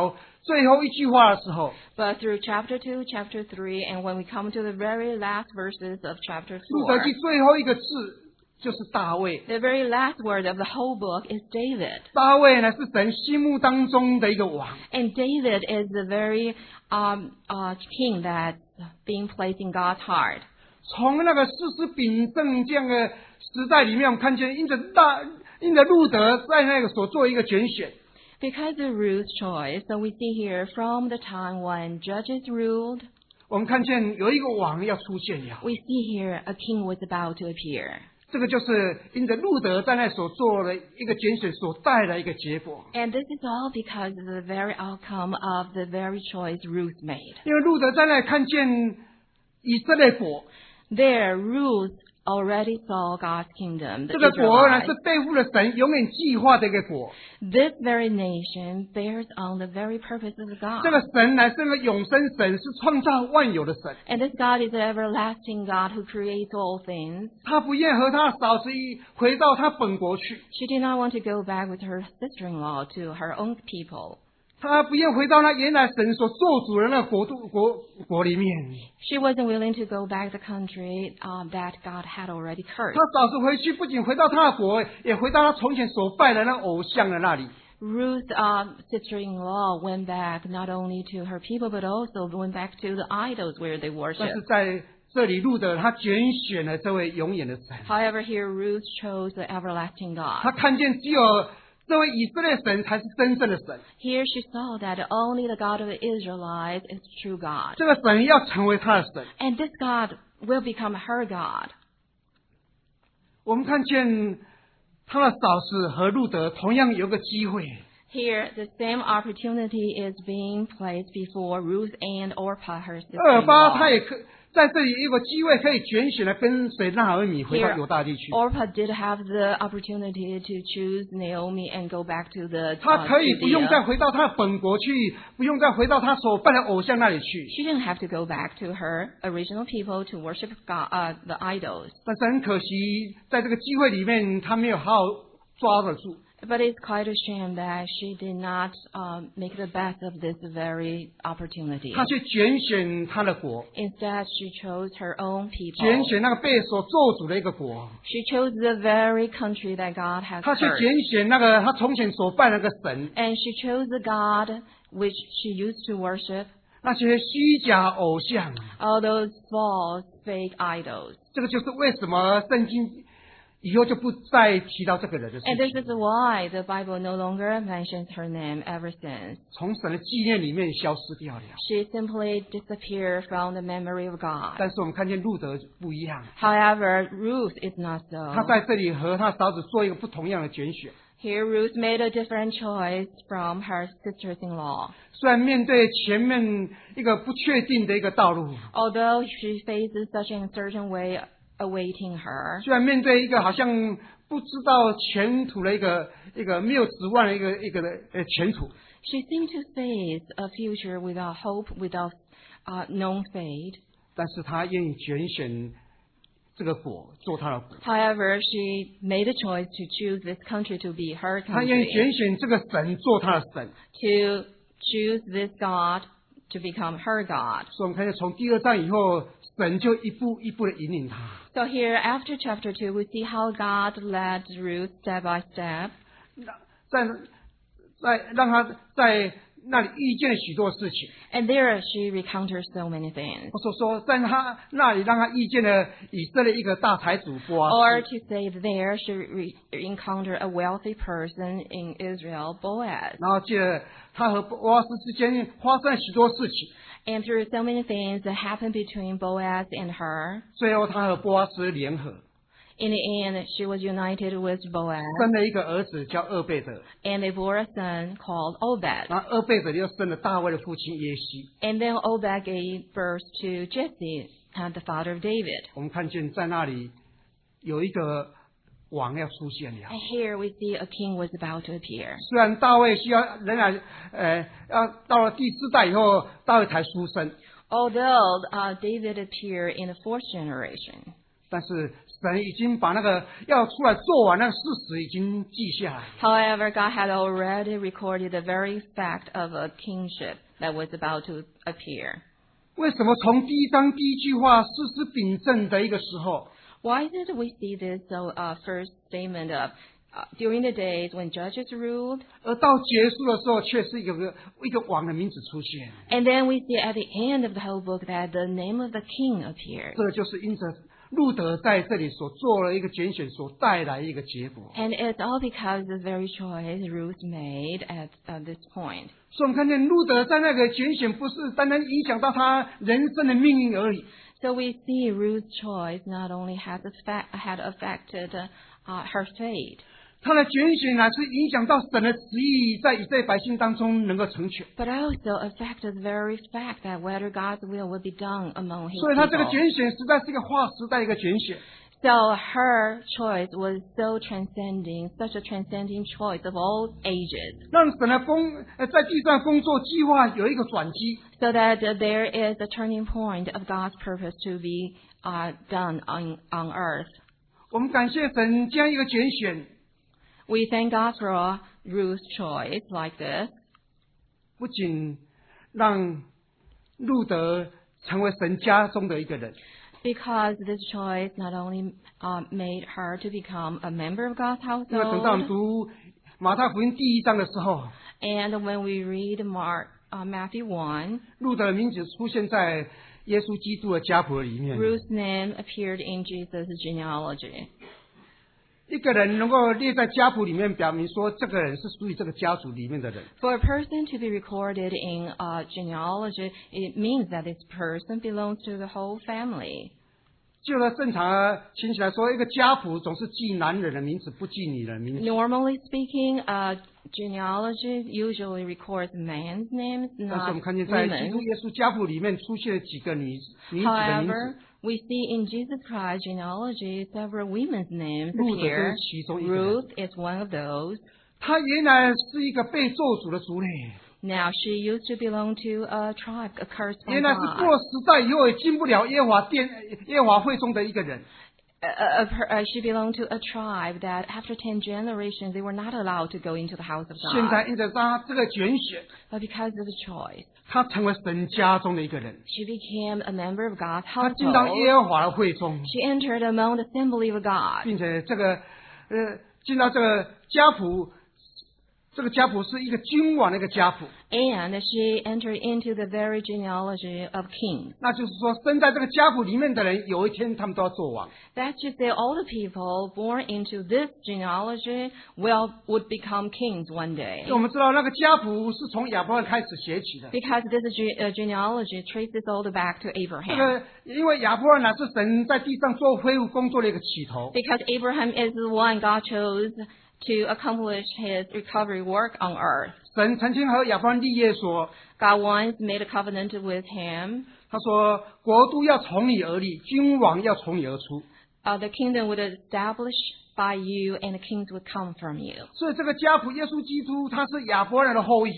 最后一句话的时候， But through chapter two, chapter three, and when we come to the very last verses of chapter 路得 four, 记最后一个字就是大卫。 the very last word of the whole book is David. 大卫呢是神心目当中的一个王， And David is the very um, uh, king that's being placed in God's heart. 从那个世事秉正这样的时代里面，我们看见因着大因着路德在那个所做一个拣选， Because of Ruth's choice, so we see here from the time when judges ruled, 我们看见有一个王要出现了。 we see here a king was about to appear. 这个就是因着路德在那所做的一个拣选所带来一个结果。 And this is all because of the very outcome of the very choice Ruth made. 因为路德在那看见以色列国， There, Ruth already saw God's kingdom, the 这个国呢 Israelites. 是背负了神永远计划的一个国。 This very nation bears on the very purpose of 这 God. 个神乃是那个永生神，是创造万有的神。 And this God is the everlasting God who creates all things. 他不愿和他的嫂子一回到他本国去， She did not want to go back with her sister-in-law to her own people. 他不愿回到那原来神所做主的那个国度国国里面。 She wasn't willing to go back the country um, that God had already 他 cursed. 嫂子回去，不仅回到他的国，也回到他从前所拜的那偶像的那里。 Ruth's um, sister-in-law went back not only to her people, but also went back to the idols where they 但是 worship. 在这里路德他拣选了这位永远的神， However, here Ruth chose the everlasting 他 God. 看见只有这位以色列神才是真正的神， Here she saw that only the God of the Israelites is true God. 这个神要成为他的神。 And this God will become her God. 我们看见他的嫂子和路德同样有个机会， Here, the same opportunity is being placed before Ruth and Orpah, her 二巴 sister-in-law. 他也可在这里有个机会可以拣选来跟随拿俄米回到 Here, 犹大地去。 Orpah did have the opportunity to choose Naomi and go back to the 他 uh, 可以不用再 Judea. 回到他的本国去，不用再回到他所拜的偶像那里去。 She didn't have to go back to her original people to worship God, uh, the idols. 但是很可惜，在这个机会里面，他没有好好抓得住。 But it's quite a shame that she did not um, make the best of this very opportunity. 他去拣选他的国， Instead, she chose her own people. 拣选那个被所做主的一个国。 She chose the very country that God has 他去 cursed. 拣选那个他从前所拜的那个神， And she chose the God which she used to worship, 那些虚假偶像。 all those false, fake idols. 这个就是为什么圣经以后就不再提到这个人的事 And this 情， is why the Bible no longer mentions her name ever since. 从神的纪念里面消失掉了。 She simply disappeared from the memory of God. 但是我们看见路德不一样， However, Ruth is not so. 他在这里和他嫂子做一个不同样的拣选。 Here, Ruth made a different choice from her sisters-in-law. 虽然面对前面一个不确定的一个道路， Although she faces such an uncertain way awaiting her, 虽然面对一个好像不知道前途的一个一个没有指望的一个一个的呃前途， she seemed to face a future without hope, without uh, known fate. 但是他愿意拣选这个国做他的国， However, she made a choice to choose this country to be her 他愿意 country, 拣选这个神做他的神。 to choose this God to become her God. 所以我们看见从第二章以后，神就一步一步的引领他。 So here, after chapter two, we see how God led Ruth step by step, 在在让他在那里遇见了许多事情。 and there she recounted so many things. 我所说，在他那里让他遇见了以色列一个大财主波阿 Or 斯， to say there she re- encountered a wealthy person in Israel, Boaz. 然后借着他和波阿斯之间发生了许多事情， And through so many things that happened between Boaz and her, 最后他和波阿斯联合， in the end she was united with Boaz, 生了一个儿子叫厄贝德， and they bore a son called Obed. 然后厄贝德又生了大卫的父亲耶西。 And then Obed gave birth to Jesse, uh, the father of David. 我们看见在那里有一个王要出现了。 And here we see a king was about to appear. 虽然大卫需要仍然呃要到了第四代以后，大卫才出生， Although uh, David appeared in the fourth generation, 但是神已经把那个要出来做完那个事实已经记下来。 However, God had already recorded the very fact of a kingship that was about to appear. 为什么从第一章第一句话事实秉正的一个时候， Why did we see this so, uh, first statement of uh, during the days when judges ruled, 而到结束的时候却是一个一个王的名字出现？ and then we see at the end of the whole book that the name of the king appeared. 这就是因着路德在这里所做了一个拣选所带来一个结果。 And it's all because of the very choice Ruth made at uh, this point. 所以我们看见路德在那个拣选不是单单影响到他人生的命运而已， So we see Ruth's choice not only has affect, had affected uh, her fate, 他的拣选乃是影响到神的旨意在以色列百姓当中能够成全。 but also affected the very fact that whether God's will would be done among His 所以他这个 people. 拣选实在是一个划时代的一个拣选。 So her choice was so transcending, such a transcending choice of all ages, 让神的工呃在地上工作计划有一个转机。 so that uh, there is a turning point of God's purpose to be uh, done on, on earth. 我们感谢神这样一个拣选， We thank God for Ruth's choice like this, 不仅让路德成为神家中的一个人， because this choice not only uh, made her to become a member of God's 因为等到我们 household, 读马太福音第一章的时候， and when we read Mark, uh, Matthew one, 路德的名字出现在耶稣基督的家谱里面。 Ruth's name appeared in Jesus' genealogy. 一个人能够列在家谱里面，表明说这个人是属于这个家族里面的人。 For a person to be recorded in uh, genealogy, it means that this person belongs to the whole family. 就了正常的情形来说，一个家谱总是记男人的名字，不记女人的名字。 Normally speaking, uh, genealogy usually records man's names, 但是我 not 们看见在基 women's. 督耶稣家谱里面出现了几个女女子的名 However, 字， we see in Jesus Christ genealogy several women's names 路德就 appear. 是其中一个人。 Ruth is one of those. 她原来是一个被做主的族类， Now, she used to belong to a tribe, a cursed by 原来是过 God. 了时代以后也进不了耶和华殿、耶和华会中的一个人。 Uh, uh, uh, she belonged to a tribe that after ten generations, they were not allowed to go into the house of 现在 God. 因着她这个拣选， But because of the choice, 她成为神家中的一个人， she became a member of God's 她进到 household. 耶和华的会中， She entered among the assembly of God. 并且这个呃进到这个家谱，这个家谱是一个君王的一个家谱。 And she entered into the very genealogy of kings. 那就是说，生在这个家谱里面的人，有一天他们都要做王。 That should say all the people born into this genealogy will would become kings one day. 因为我们知道，那个家谱是从亚伯拉罕开始写起的。 Because this ge- uh, genealogy traces all the back to 这 Abraham. 个，因为亚伯拉罕是神在地上做恢复工作的一个起头。 Because Abraham is the one God chose to accomplish his recovery work on earth. 神曾经和亚伯拉罕立业说， God once made a covenant with him. 他说国度要从你而立，君王要从你而出。 Uh, the kingdom would establish by you and the kings would come from you. 所以这个家谱，耶稣基督他是亚伯拉罕的后裔。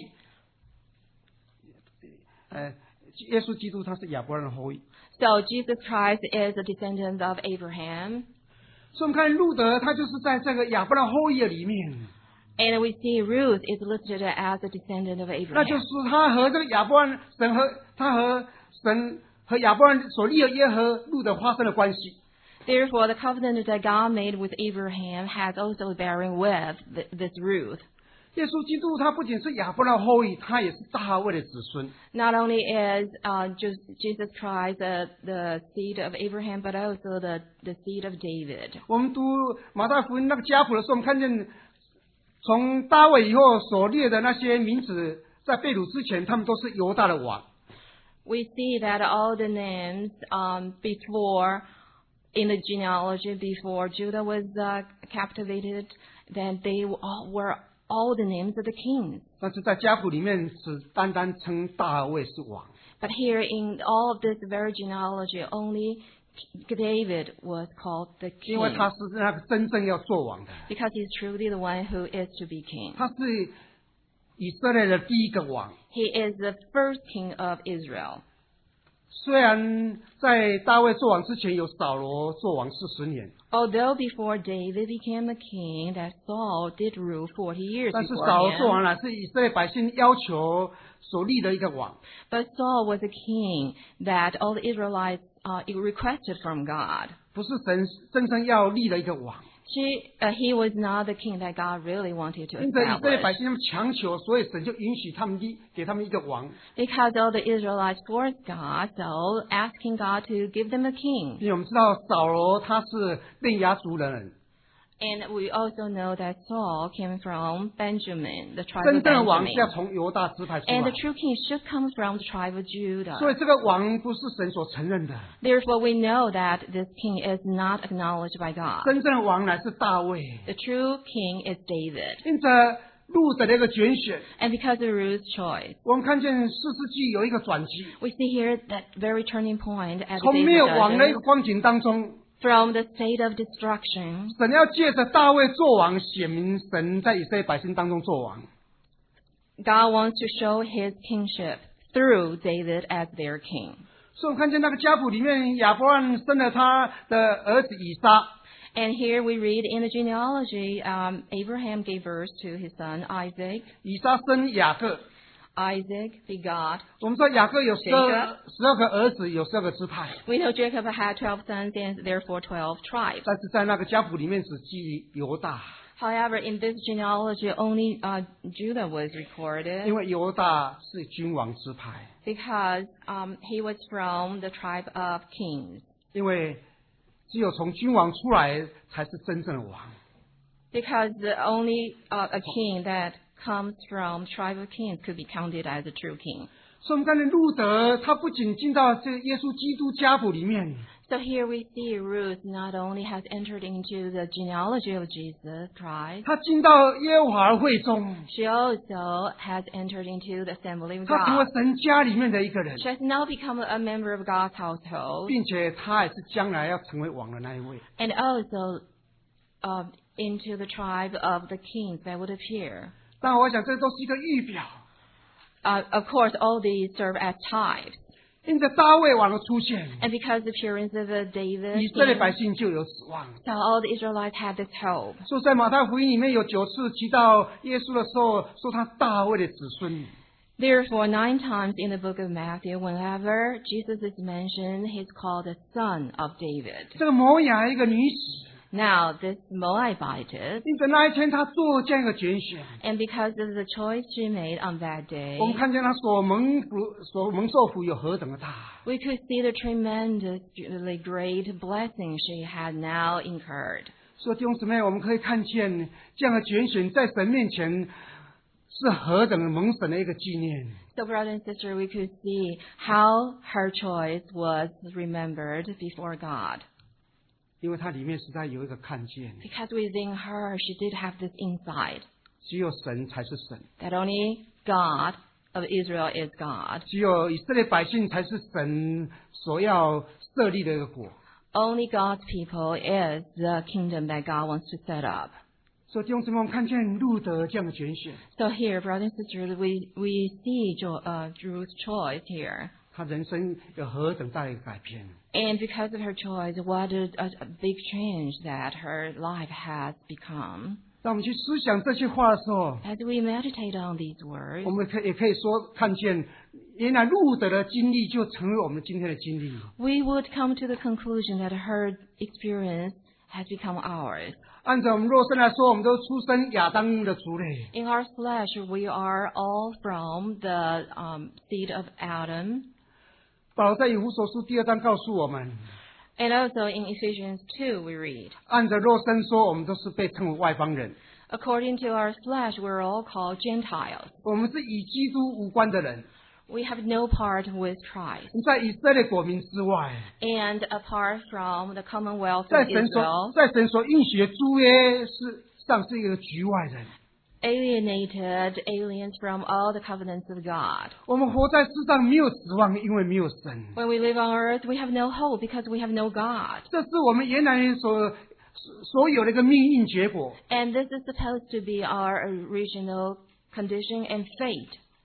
呃，耶稣基督他是亚伯拉罕的后裔。 So Jesus Christ is a descendant of Abraham. 所以我们看路德，他就是在这个亚伯拉罕后裔的里面。 And we see Ruth is listed as a descendant of 那就 Abraham. 是他和这个亚伯拉罕神和他和神和亚伯拉罕所立的约和路德发生的关系。 Therefore, the covenant that God made with Abraham has also bearing with th- this Ruth. 耶稣基督他不仅是亚伯拉罕后裔，他也是大卫的子孙。 Not only is uh, just Jesus Christ uh, the seed of Abraham, but also the, the seed of David. 我们读马太福音那个家谱的时候，我们看见从大卫以后所列的那些名字，在被掳之前，他们都是犹大的王。 We see that all the names um, before, in the genealogy before Judah was uh, captivated, then they all were all the names of the kings. 但是在家谱里面，只单单称大卫是王。 But here in all of this very genealogy, only David was called the 因为 king 他是那个真正要做王的， because he's truly the one who is to be king. 他是以色列的第一个王。 He is the first king of Israel. 虽然在大卫做王之前有扫罗做王四十年， Although before David became a king, that Saul did rule forty years 但是 before 扫罗做 him. 王乃是以色列百姓要求所立的一个王。 But Saul was a king that all the Israelites uh, requested from God. 不是神真正要立的一个王， She, uh, he was not the king that God really wanted to 因着以色列 establish. 百姓他们强求，所以神就允许他们立给他们一个王， Because all the Israelites forced God, so asking God to give them a king. 因为我们知道扫罗他是便雅族人， And we also know that Saul came from Benjamin, the tribe 真 of 正的王是要 Benjamin. 从犹大支派出 And 来 the，true king should come from the tribe of Judah. 所以这个王不是神所承认的， Therefore, we know that this king is not acknowledged by God. 真正的王乃是大卫。 The true king is David. 因着路的那个拣选， And because of Ruth's choice, 我们看见四世纪有一个转机， we see here that very turning point at the 从 days 灭 of 亡的一 Judges. 个光景当中， From the state of destruction, 神要借着大卫做王，显明神在以色列百姓当中做王。 God wants to show his kingship through David as their king. 所以我们看见那个家谱里面，亚伯拉罕生了他的儿子以撒， And here we read in the genealogy, um, Abraham gave birth to his son Isaac. 以撒生雅各。 Isaac begot. 我们说雅各有十二十二个儿子，有十二个支派， We know Jacob had twelve sons and therefore twelve tribes. 但是在那个家谱里面只记犹大， However, in this genealogy, only uh, Judah was recorded 因为犹大是君王支派， because um, he was from the tribe of kings. 因为只有从君王出来才是真正的王。 Because the only uh, a king that comes from tribe of kings could be counted as a true king. 所以我们看见路德，他不仅进到这个耶稣基督家谱里面， So here we see Ruth not only has entered into the genealogy of Jesus Christ, 他进到耶和华的会中， she also has entered into the assembly of 他成为 God. 神家里面的一个人， She has now become a member of God's household 并且他也是将来要成为王的那一位。 and also uh, into the tribe of the kings that would appear. 但我想这都是一个预表， Uh, of course, all these serve as types. 因着大卫王的出现， And because the appearance of uh, David, 以色列 king, 百姓就有指望。 so all the Israelites had this hope. 所以在马太福音里面有九次提到耶稣的时候，说他大卫的子孙。 Therefore, nine times in the book of Matthew, whenever Jesus is mentioned, he's called the son of David. 这个摩雅一个女子， Now, this Moabitess, 因着那一天她做这样一个拣选， and because of the choice she made on that day, 我们看见她所蒙福、所蒙受福有何等的大。 we could see the tremendously great blessing she had now incurred. 所以弟兄姊妹，我们可以看见这样的拣选在神面前是何等蒙神的一个纪念。 So, brother and sister, we could see how her choice was remembered before God. 因为它里面实在有一个看见， Because within her, she did have this insight 只有神才是神， that only God of Israel is God. 只有以色列百姓才是神所要设立的一个国。 Only God's people is the kingdom that God wants to set up. 所以弟兄姊妹，我们看见路德这样的拣选， So here, brothers and sisters, we, we see jo- uh, Ruth's choice here. 他人生有何等大的一个改变。 And because of her choice, what a, a, a big change that her life has become. 当我们去思想这些话的时候， As we meditate on these words, 我们可以也可以说看见，原来路德的经历就成为我们今天的经历。 we would come to the conclusion that her experience has become ours. 按照我们肉身来说，我们都出生亚当的族类。 In our flesh, we are all from the um, seed of Adam. 保罗在以弗所书第二章告诉我们， And also in Ephesians two, we read, 按着肉身说，我们都是被称为外邦人， according to our flesh, we're all called Gentiles. 我们是与基督无关的人， We have no part with Christ. 在以色列国民之外， And apart from the commonwealth 在 of 神所 Israel, 在神所应许的诸约是上是一个局外人。 alienated aliens from all the covenants of God. 我们活在世上没有指望，因为没有神。 When we live on earth, we have no hope because we have no God. 这是我们原来所所有的一个命运结果。 And this is supposed to be our original condition and fate.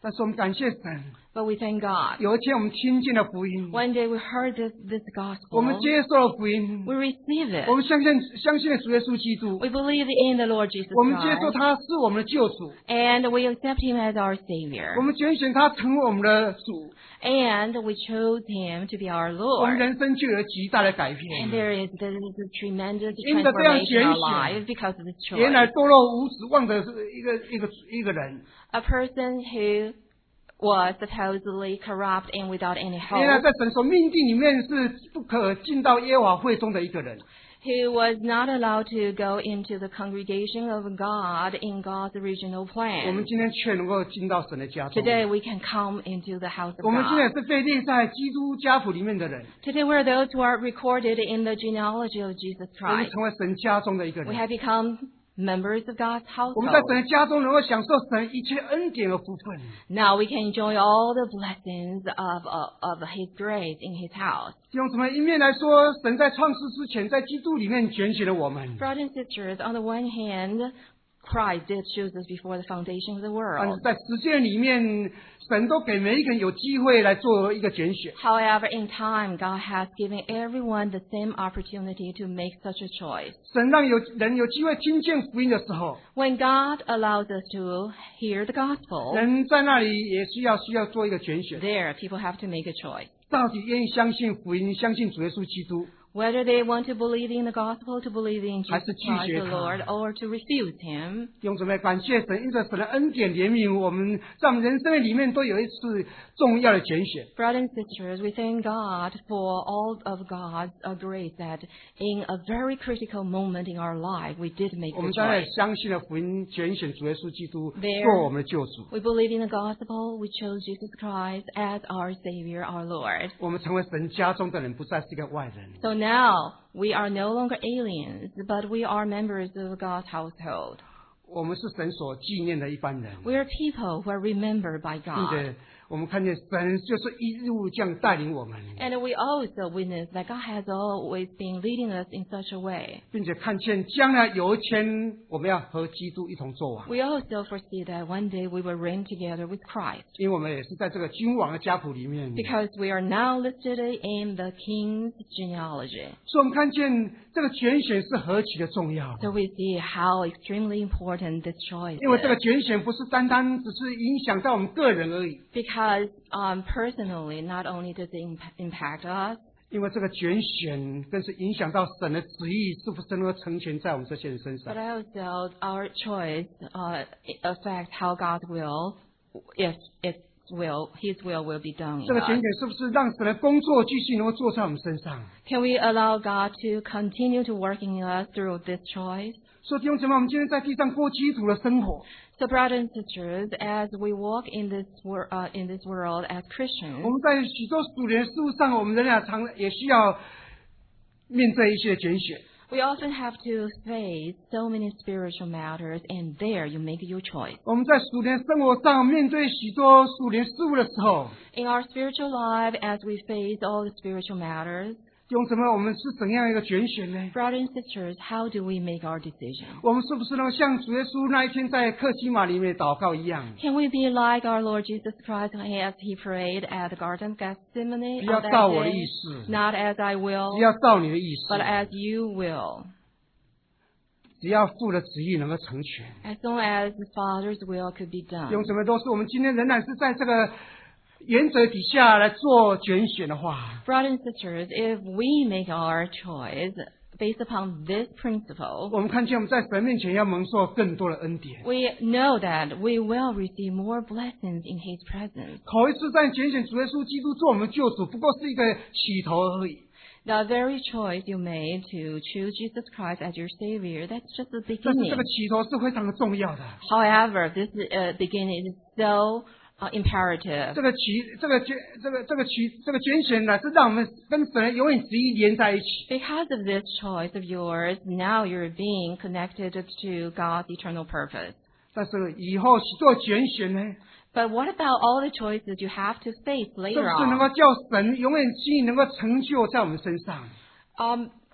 但是我们感谢神， But we thank God. 有一天我们听见了福音， One day we heard this, this 我们 gospel. 接受了福音， We receive 我 it. 们相信相信了主耶稣基督， We believe in the Lord Jesus 我们接受 Christ. 他是我们的救主， And we accept Him as our 我 Savior. 们拣选他成为我们的主， And we chose Him to be our 我们 Lord. 人生就有极大的改 And 变。 there is, there is a tremendous 因着这样 transformation in our 拣选， lives because of this 原来 choice. 堕落无指望的是一个一个一个人， A person who was supposedly corrupt and without any 原来 hope, 在神所命定里面是不可进到耶和华会中的一个人。 who was not allowed to go into the congregation of God in God's original 我们 plan. 今天却能够进到神的家中。 Today we can come into the house of 我们今天 God. 也是被列在基督家谱里面的人， Today we are those who are recorded in the genealogy of Jesus 我们 Christ. 成为神家中的一个 We 人。 have become members of God's 我们在 household. 神的家中能够享受神一切恩典和福分。 Now we can enjoy all the blessings of, of, of His grace in His house. 弟兄姊妹，一面来说，神在创世之前，在基督里面拣选了我们； Brothers and sisters, on the one hand, Christ did choose us before the foundation of the 但是 world. 在实践里面，神都给每一个人有机会来做一个拣选。 However, in time, God has given everyone the same opportunity to make such a choice. 神让有人有机会听见福音的时候， When God allows us to hear the gospel, 人在那里也需要需要做一个拣选， there people have to make a choice. 到底愿意相信福音，相信主耶稣基督， Whether they want to believe in the gospel, to believe in 还 Jesus 是拒 Christ 绝 the 他。 Lord, or to refuse Him. 弟兄姊妹，感谢神，因着神的恩典怜悯，我们在我们人生的里面都有一次重要的拣选。 Brothers and sisters, we thank God for all of God's uh, grace that in a very critical moment in our life, we did make 我 the 们在那里 choice. 相信了福音，拣选主耶稣基督 There 做我们的救主， We believe in the gospel. We chose Jesus Christ as our Savior, our Lord. 我们成为神家中的人，不再是一个外人。 So now we are no longer aliens, but we are members of God's household. 我们是神所纪念的一般人， We are people who are remembered by 并 God. 且我们看见神就是一路这样带领我们， And we also witness that God has always been leading us in such a way. 并且看见将来有一天我们要和基督一同作王， We also foresee that one day we will reign together with Christ, 因为我们也是在这个君王的家谱里面， because we are now listed in the King's genealogy. 所以我们看见这个拣选是何其的重要。 So we see how extremely important this choice 因为这个 is. 拣选不是单单只是影响到我们个人而已， Because um, personally, not only does it imp- impact us, 因为这个拣选更是影响到神的旨意是不是能够成全在我们这些人身 but 上。 also our choice uh, affects how God will, if its will, His will will be done 这 in 个拣 us. 选是不是让神的工作继续能够做在我们身上？ Can we allow God to continue to work in us through this choice? 所以弟兄姊妹，我们今天在地上过基督的生活， So, brothers and sisters, as we walk in this wor- uh, in this world as 我 Christians, 们在许多属灵的事物上，我们仍然常也需要面对一些拣选。 we often have to face so many spiritual matters, and there you make your choice. 我们在属灵生活上面对许多属灵事物的时候， In our spiritual life, as we face all the spiritual matters, 弟兄姊妹，我们是怎样一个拣选呢？ brothers and sisters, how do we make our decision? 我们是不是能够像主耶稣那一天在克西马里面祷告一样， Can we be like our Lord Jesus Christ as He prayed at the Garden of Gethsemane 不要 on that 照我的 day? 意思， Not as I 不 will, 要照你的意思 but，as You will. 只要父的旨意能够成全。 As long as the Father's will could be 弟 done. 兄姊妹，都是我们今天仍然是在这个原则底下来做拣选的话， Brothers and sisters, if we make our choice based upon this principle, 我们看见我们在神面前要蒙受更多的恩典。 we know that we will receive more blessings in His presence. 头一次在拣选主耶稣基督做我们的救主，不过是一个起头而已。 The very choice you made to choose Jesus Christ as your Savior, that's just the 但是 beginning. 这个起头是非常的重要的。 However, this uh, beginning is so uh, imperative 这个起，这个拣，这个这个起，这个拣选呢，是让我们跟神永远旨意连在一起。 because of this choice of yours. Now you're being connected to God's eternal purpose. 但是以后许多拣选呢， But what about all the choices you have to face 是 later 不是能够 on? 叫神永远旨意能够成就在我们身上？ Um,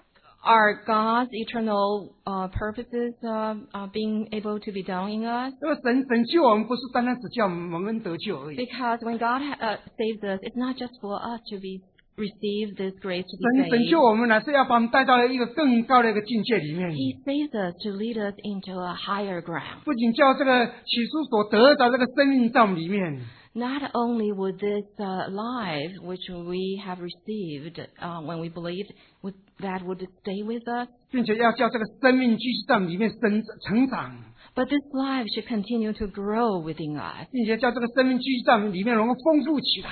Are God's eternal uh, purposes uh, uh, being able to be done in us? 因为神神救我们，不是单单只叫我们蒙恩得救而已。 Because when God uh, saves us, it's not just for us to be receive this grace to 神 be 神 saved. 救我们，乃是要把我们带到一个更高的一个境界里面。 He saves us to lead us into a higher ground. 不仅叫这个起初所得到这个生命在我们里面， Not only would this uh, life, which we have received uh, when we believed, would, that would stay with us, 并且要叫这个生命继续在我们里面生成长， but this life should continue to grow within us. 并且叫这个生命继续在我们里面能够丰富起来。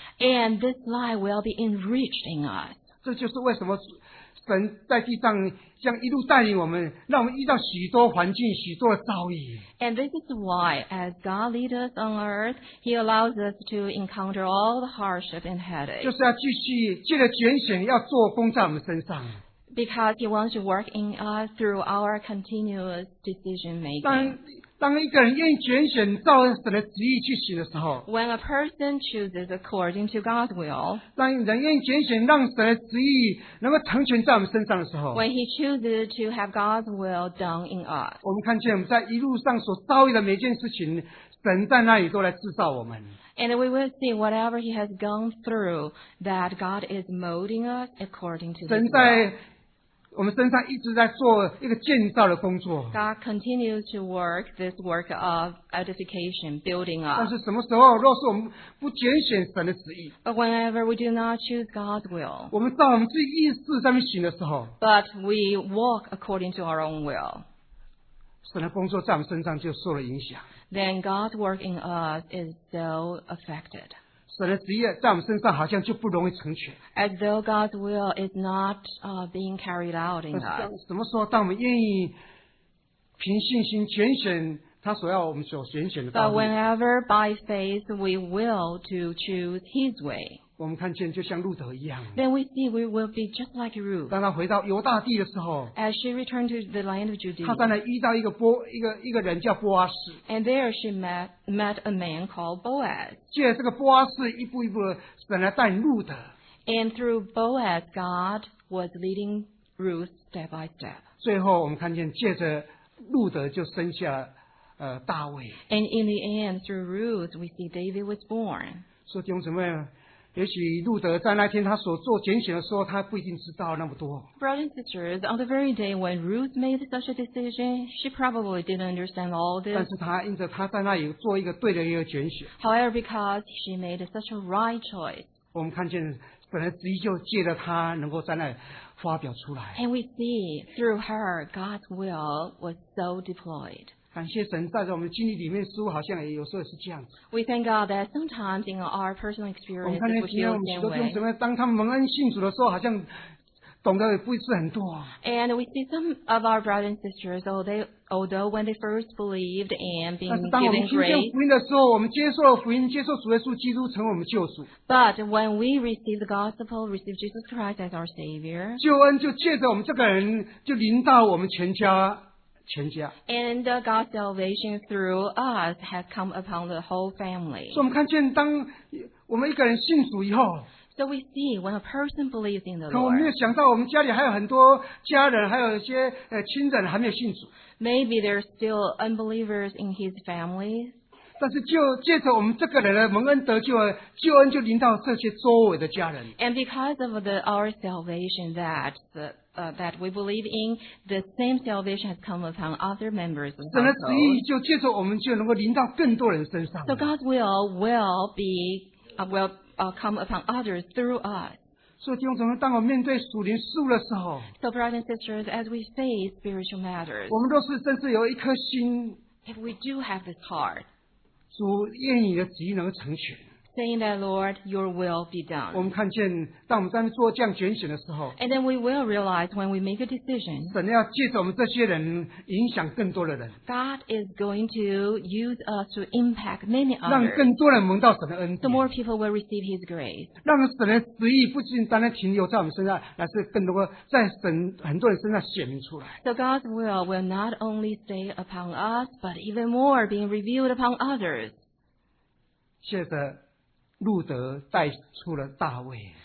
And this life will be enriched in us. 这就是为什么神在地上这样一路带领我们，让我们遇到许多环境、许多的遭遇。 And this is why, as God leads us on earth, He allows us to encounter all the hardship and 就 headache. 是要继续借着拣选，要做工在我们身上。 Because He wants to work in us through our continuous decision 当 making. 当一个人愿意拣选照神的旨意去行的时候， When a person chooses according to God's will, 当人愿意拣选让神的旨意能够成全在我们身上的时候， when He chooses to have God's will done in us, 我们看见我们在一路上所遭遇的每件事情，神在那里都来制造我们。 and we will see whatever He has gone through, that God is molding us according to His 神 will. 在我们身上一直在做一个建造的工作。 God continues to work this work of edification, building 但 up. 是什么时候，若是我们不拣选神的旨意， But whenever we do not choose God's will, 我们照我们自己意识上面行的时候， but we walk according to our own will, 神的工作在我们身上就受了影响。 then God's work in us is so affected. 神的旨意在我们身上好像就不容易成全。 As though God's will is not uh, being carried out in 但是当 us. 什么时候，当我们愿意凭信心拣选他所要我们所拣选的道 But 路， whenever by faith we will to choose His way, 我们看见就像路德一样， then we see we will be just like Ruth. 当他回到犹大地的时候， As she returned to the land of Judea, 他在那遇到一个波一个一个人叫波阿斯， and there she met, met a man called Boaz. 借着这个波阿斯一步一步的神来带领路德， And through Boaz, God was leading Ruth step by step. 最后我们看见借着路德就生下了呃大卫。 And in the end, through Ruth, we see David was born. 说弟兄姊妹，也许路德在那天他所做拣选的时候，他不一定知道那么多。 Brothers and sisters, on the very day when Ruth made such a decision, she probably didn't understand all 但 this. 是他因着他在那里做一个对的一个拣选， However, because she made such a right choice, 我们看见本来旨意就借着他能够在那里发表出来。 and we see through her, God's will was so deployed. 感谢神，在我们经历里面，似乎好像也有时候是这样子。 We thank God that sometimes in our personal 我们 experiences 看见 we 今天 feel 我 the 们许 same 多弟兄 way. 姊妹，当他们蒙恩信主的时候，好像懂得也不是很多。 And we see some of our brothers and sisters, although they, although when they first believed and 但 been 是当我们 given 听见 grace, 福音的时候，我们接受了福音，接受主耶稣基督成为我们救主， but when we receive the gospel, receive Jesus Christ as our Savior, 救恩就借着我们这个人，就临到我们全家，全家。 and uh, God's salvation through us has come upon the whole family. 所以我们看见，当我们一个人信主以后， So we see when a person believes in the 可我们没有 Lord, 想到，我们家里还有很多家人，还有一些呃亲人还没有信主。 maybe there's still unbelievers in his family, 但是就借着我们这个人的蒙恩得救，救恩就临到这些周围的家人。 and because of the, our salvation that the, uh, that we believe in, the same salvation has come upon other members of the 神的旨意 household. 就借着我们就能够临到更多人身上。 So God's will will be uh, will uh, come upon others through us. 所以弟兄姊妹，当我们面对属灵事物的时候， So brothers and sisters, as we face spiritual matters, 我们都是真是有一颗心， if we do have this heart, 主愿你的旨意能够成全。 saying that, Lord, your will be 我 done. 们看见，当我们在做这样拣选的时候， And then we will realize when we make a decision, 神要借着我们这些人影响更多的人， God is going to use us to impact many 让 others. 更多人蒙到神的恩 So 典， more people will receive His grace. 让神的旨意不仅单单停留在我们身上，而是更多在神很多人身上显明出来。 So God's will will not only stay upon us, but even more being revealed upon others. 借着路德带出了大卫，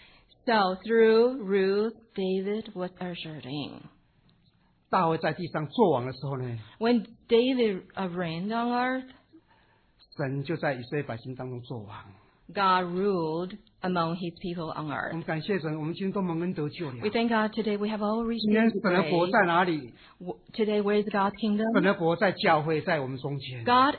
So through Ruth, David was ushered in. 大卫在地上作王的时候呢， When David uh, reigned on earth, 神就在以色列百姓当中作王。 God ruled among his people on 我 earth. 们感谢神，我们今天都蒙恩得救了。 We thank God today we have all 今天 received 神的国 grace. 在哪里？ W- Today where is God's 神 kingdom? 的国在教会，在我们中间。 God's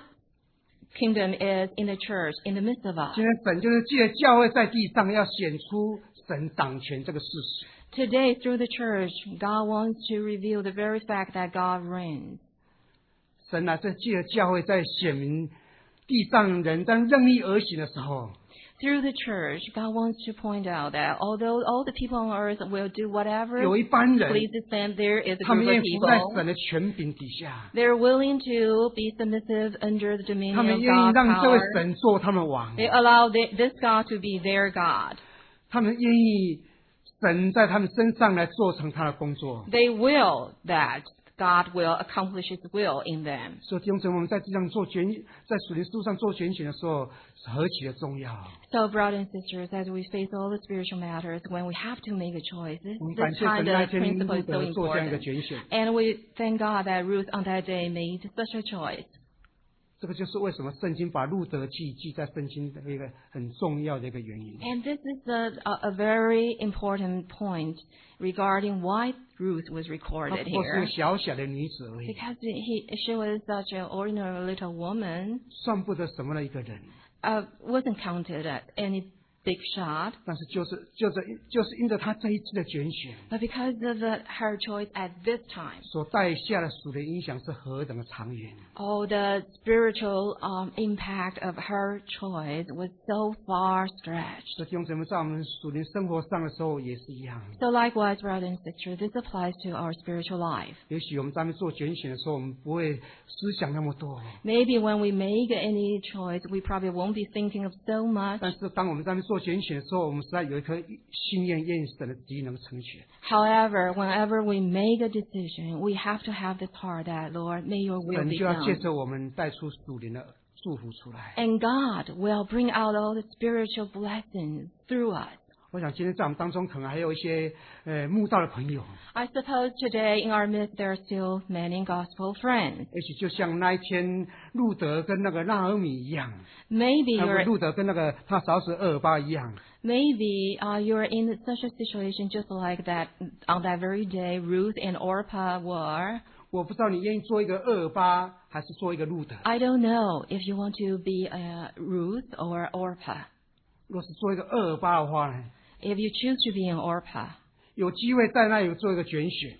kingdom is in the church, in the midst of us. 今天神就是借教会在地上，要显出神掌权这个事实。 Today through the church, God wants to reveal the very fact that God reigns. 神啊，这借教会在显明地上人当任意而行的时候， Through the church, God wants to point out that although all the people on earth will do whatever 有一班人， pleases them, there is a 他们 group 愿 of 意服在 people. 神的权柄底下， They're willing to be submissive under the 他 dominion 们 of 愿意 God's 让这位 power. 神做他们王， They allow the, this God to be their God. 他们愿意神在他们身上来做成他的工作。 They will that God will accomplish His will in them. 所以弟兄姊妹，我们在地上做拣，在属灵路上做拣选的时候，何其的重要！ So, brothers and sisters, as we face all the spiritual matters, when we have to make a choice, this, 我们感 this 谢神 kind 那 of 天 principle 路 is so 德做这样一个 important. 拣选， And we thank God that Ruth on that day made such a choice. 这个就是为什么圣经把路德记记在圣经的一个很重要的一个原因。 And this is a, a, a very important point regarding why Ruth was 她 recorded 不过是 here. 个小小的女子而已， Because he, she was such an ordinary little woman, 算不得什么的一个人， uh, wasn't counted as any big shot. 但是就是就是就是因着她这一次的拣选， But because of the, her choice at this time, 所带下的属的影响是何等的长远。 oh, the spiritual um, impact of her choice was so far stretched. 所以弟兄姊妹，在我们属灵生活上的时候也是一样。 So likewise, brothers and sisters, this applies to our spiritual life. 也许我们在那边做拣选的时候，我们不会思想那么多， Maybe when we make any choice, we probably won't be thinking of so much. 但是当我们在那边做拣选的时候，我们实在有一颗心愿，愿神的旨意能成全。 However, whenever we make a decision, we have to have this heart that, Lord, may your will 神 be 就要借 done. 着我们带出属灵的祝福出来。 And God will bring out all the spiritual blessings through us. 我想今天在我们当中可能还有一些呃慕道的朋友， I suppose today in our midst there are still many gospel friends. 也许就像那一天路德跟那个纳俄米一样， Maybe 还有 you're 路德跟那个他嫂子厄尔巴一样， maybe uh, you're in such a situation just like that on that very day Ruth and Orpah were. 我不知道你愿意做一个厄尔巴，还是做一个路德。 I don't know if you want to be a Ruth or Orpah. 若是做一个厄尔巴的话呢， If you choose to be an Orpah, 有机会在那里做一个拣选，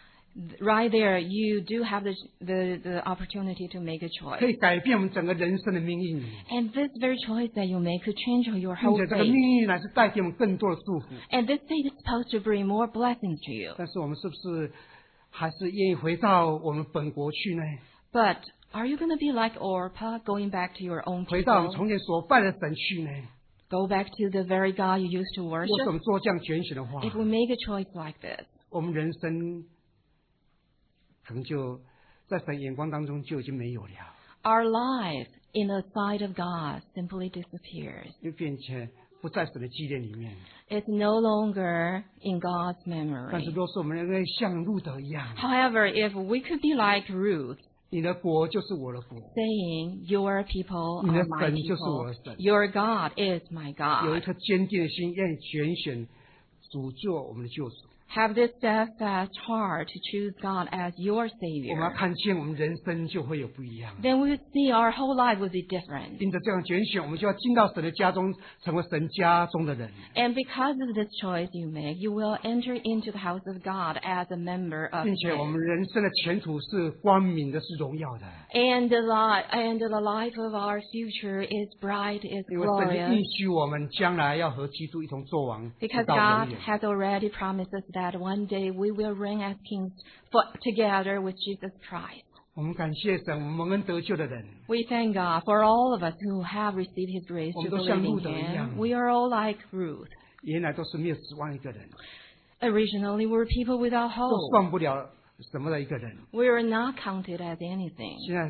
right there you do have the, the, the opportunity to make a 可 choice. 以改变我们整个人生的命运， And this very choice that you make could change your 并 whole 且这个 fate. 命运乃是带给我们更多的祝福。 And this fate is supposed to bring more blessings to you. 但是我们是不是还是愿意回到我们本国去呢？ But are you going to be like Orpah, going back to your own 回到我们 people? 从前所拜的神去呢？ Go back to the very God you used to 若是我 worship? 们做这样拣选的话， If we make a choice like this, 我们人生可能就在神眼光当中就已经没有了， our life in the sight of God simply disappears. 就并且不在神的纪念里面。 It's no longer in God's 但是 memory. 若是我们能够像路德一样， However, if we could be like Ruth, 你的国就是我的国， saying, Your people 你的 are my 神就是我 people, 的神。 Your God is my 有一 God. 颗坚定的心，愿意拣选主做我们的救主。 Have this steadfast heart to choose God as your 我们要 Savior. 看见我们人生就会有不一样。 Then we would see our whole life would be different. 因着这样拣选，我们就要进到神的家中，成为神家中的人。 And because of this choice you make, you will enter into the house of God as a member of 并且我 His. 们人生的前途是光明的，是荣耀的。 And the, li- and the life of our future is bright, is 因为神 glorious. 应许我们将来要和基督一同作王，直 Because 到永 God 远。 has already promised us that one day we will reign as kings for, together with Jesus Christ. 我们感谢神，我们蒙恩得救的人， We thank God for all of us who have received His grace 我 to 们都像 believe 路 in 德一样。 Him. We are all like Ruth. 原来都是没有指望一个人， Originally, we were people without 都 hope. 算不了什么的一个人。 We are not counted as anything. 现在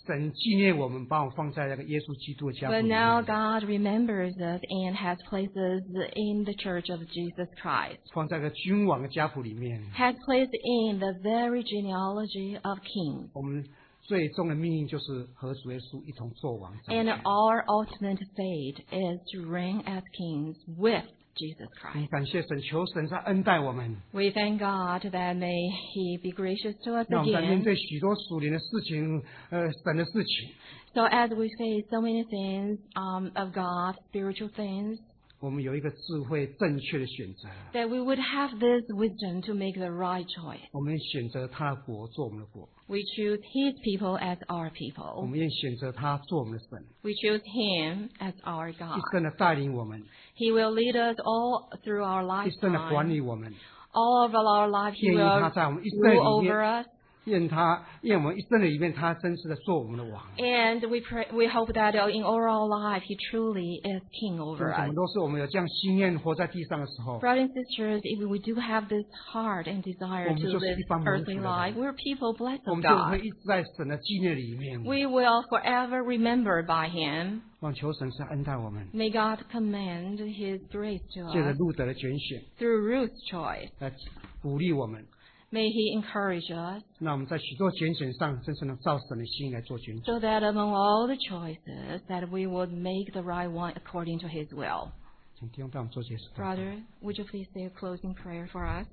神纪念我们，把我们放在那个耶稣基督的家谱 But 里 now 面， God remembers us and has placed us in the church of Jesus Christ, 放在个君王的家谱里面。 has placed in the very genealogy of kings. 我们最终的命运就是和主耶稣一同作王掌 And 权。 our ultimate fate is to reign as kings with Jesus 我们 Christ. 感谢神，求神在恩待我们， We thank God that may He be gracious to us 让我们在面 again. 对许多属灵的事情，呃，神的事情， So as we face so many things um, of God, spiritual things, 我们有一个智慧正确的选择。 that we would have this wisdom to make the right choice. 我们选择他的国做我们的国， We choose His people as our 我 people. 们也选择他做我们的神， We choose Him as our 一 God. 生的带领我们， He will lead us all through our 一生的管 lifetime. 理我们。 All of our life, He 愿意 will 他在我们一生 rule 里 over 面， us. 愿他愿我们一生的里面，他真实的做我们的王。 And we pray, we hope that in all our life, He truly is King 我 over 们 us. 都是我们有这样心愿活在地上的时候， Brothers and sisters, if we do have this heart and desire 我们 to 就是 live 一帮蒙福的人。 earthly life, we're people blessed 我 of 们就会 God. 一直在神的纪念里面。 We will forever remember by Him. 望求神是恩待我们， May God command His grace to 借着 us 路德的拣选 through Ruth's choice. 来鼓励我们， May He encourage us 那我们在许多拣选上，真正的照神的心意来做拣选。 so that among all the choices that we would make the right one according to His will. 请弟兄帮我们做解释。 Brother, would you please say a closing prayer for us?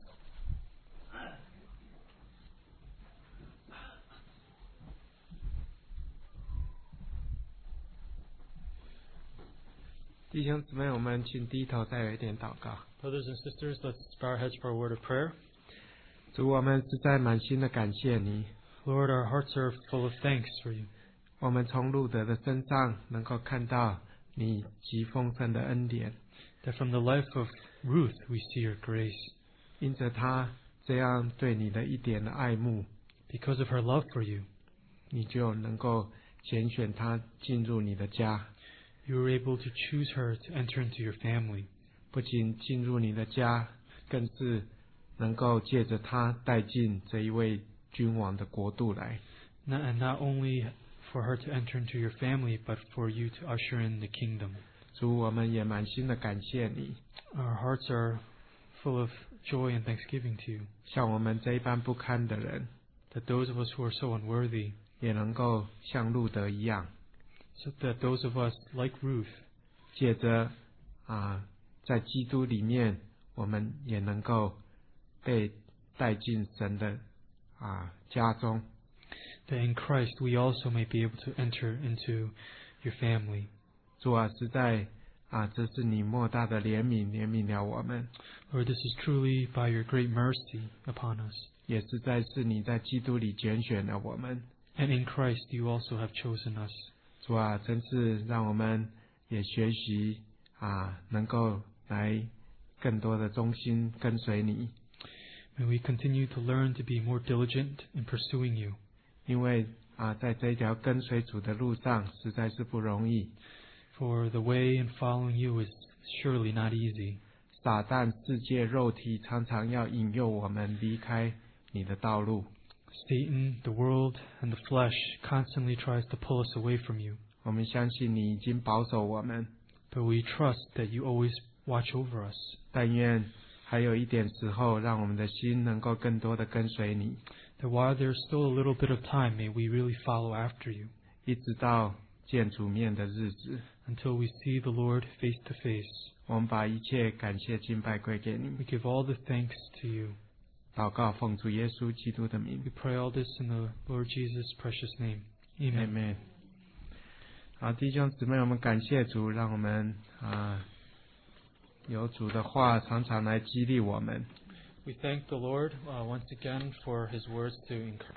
弟兄姊妹，我们请低头，再有一点祷告。 Brothers and sisters, let's bow our heads for a word of prayer. 主，我们实在满心的感谢你， Lord, our hearts are full of thanks for you. 我们从路德的身上能够看到你极丰盛的恩典， That from the life of Ruth we see your grace. 因着他这样对你的一点的爱慕， Because of her love for you, 你就能够拣选他进入你的家， you were able to choose her to enter into your family. 不仅进入你的家，更是能够借着他带进这一位君王的国度来。 Not, and not only for her to enter into your family, but for you to usher in the kingdom. 主，我们也满心的感谢你， Our hearts are full of joy and thanksgiving to you. 像我们这一般不堪的人， That those of us who are so unworthy, 也能够像路德一样， so that those of us like Ruth, 借着啊，在基督里面，我们也能够被带进神的啊家中。 that in Christ we also may be able to enter into your family. 主啊，实在啊，这是你莫大的怜悯，怜悯了我们， Lord, this is truly by your great mercy upon us. 也实在是你在基督里拣选了我们。 And in Christ you also have chosen us. 主啊，真是让我们也学习啊，能够来更多的忠心跟随你， May we continue to learn to be more diligent in pursuing you. 因为啊，在这一条跟随主的路上实在是不容易。 For the way in following you is surely not easy. 撒旦、世界、肉体常常要引诱我们离开你的道路。 Satan, the world, and the flesh constantly tries to pull us away from you. 我们相信你已经保守我们， But we trust that you always watch over us. 但愿还有一点时候，让我们的心能够更多的跟随你， That while there's still a little bit of time, may we really follow after you 一直到见主面的日子。 until we see the Lord face to face. 我们把一切感谢敬拜归给你， We give all the thanks to you. 祷告奉主耶稣基督的名 We pray all this in the Lord Jesus' precious name. Amen. ，Amen。好，弟兄姊妹，我们感谢主，让我们啊有主的话常常来激励我们。 We thank the Lord uh, once again for His words to encourage.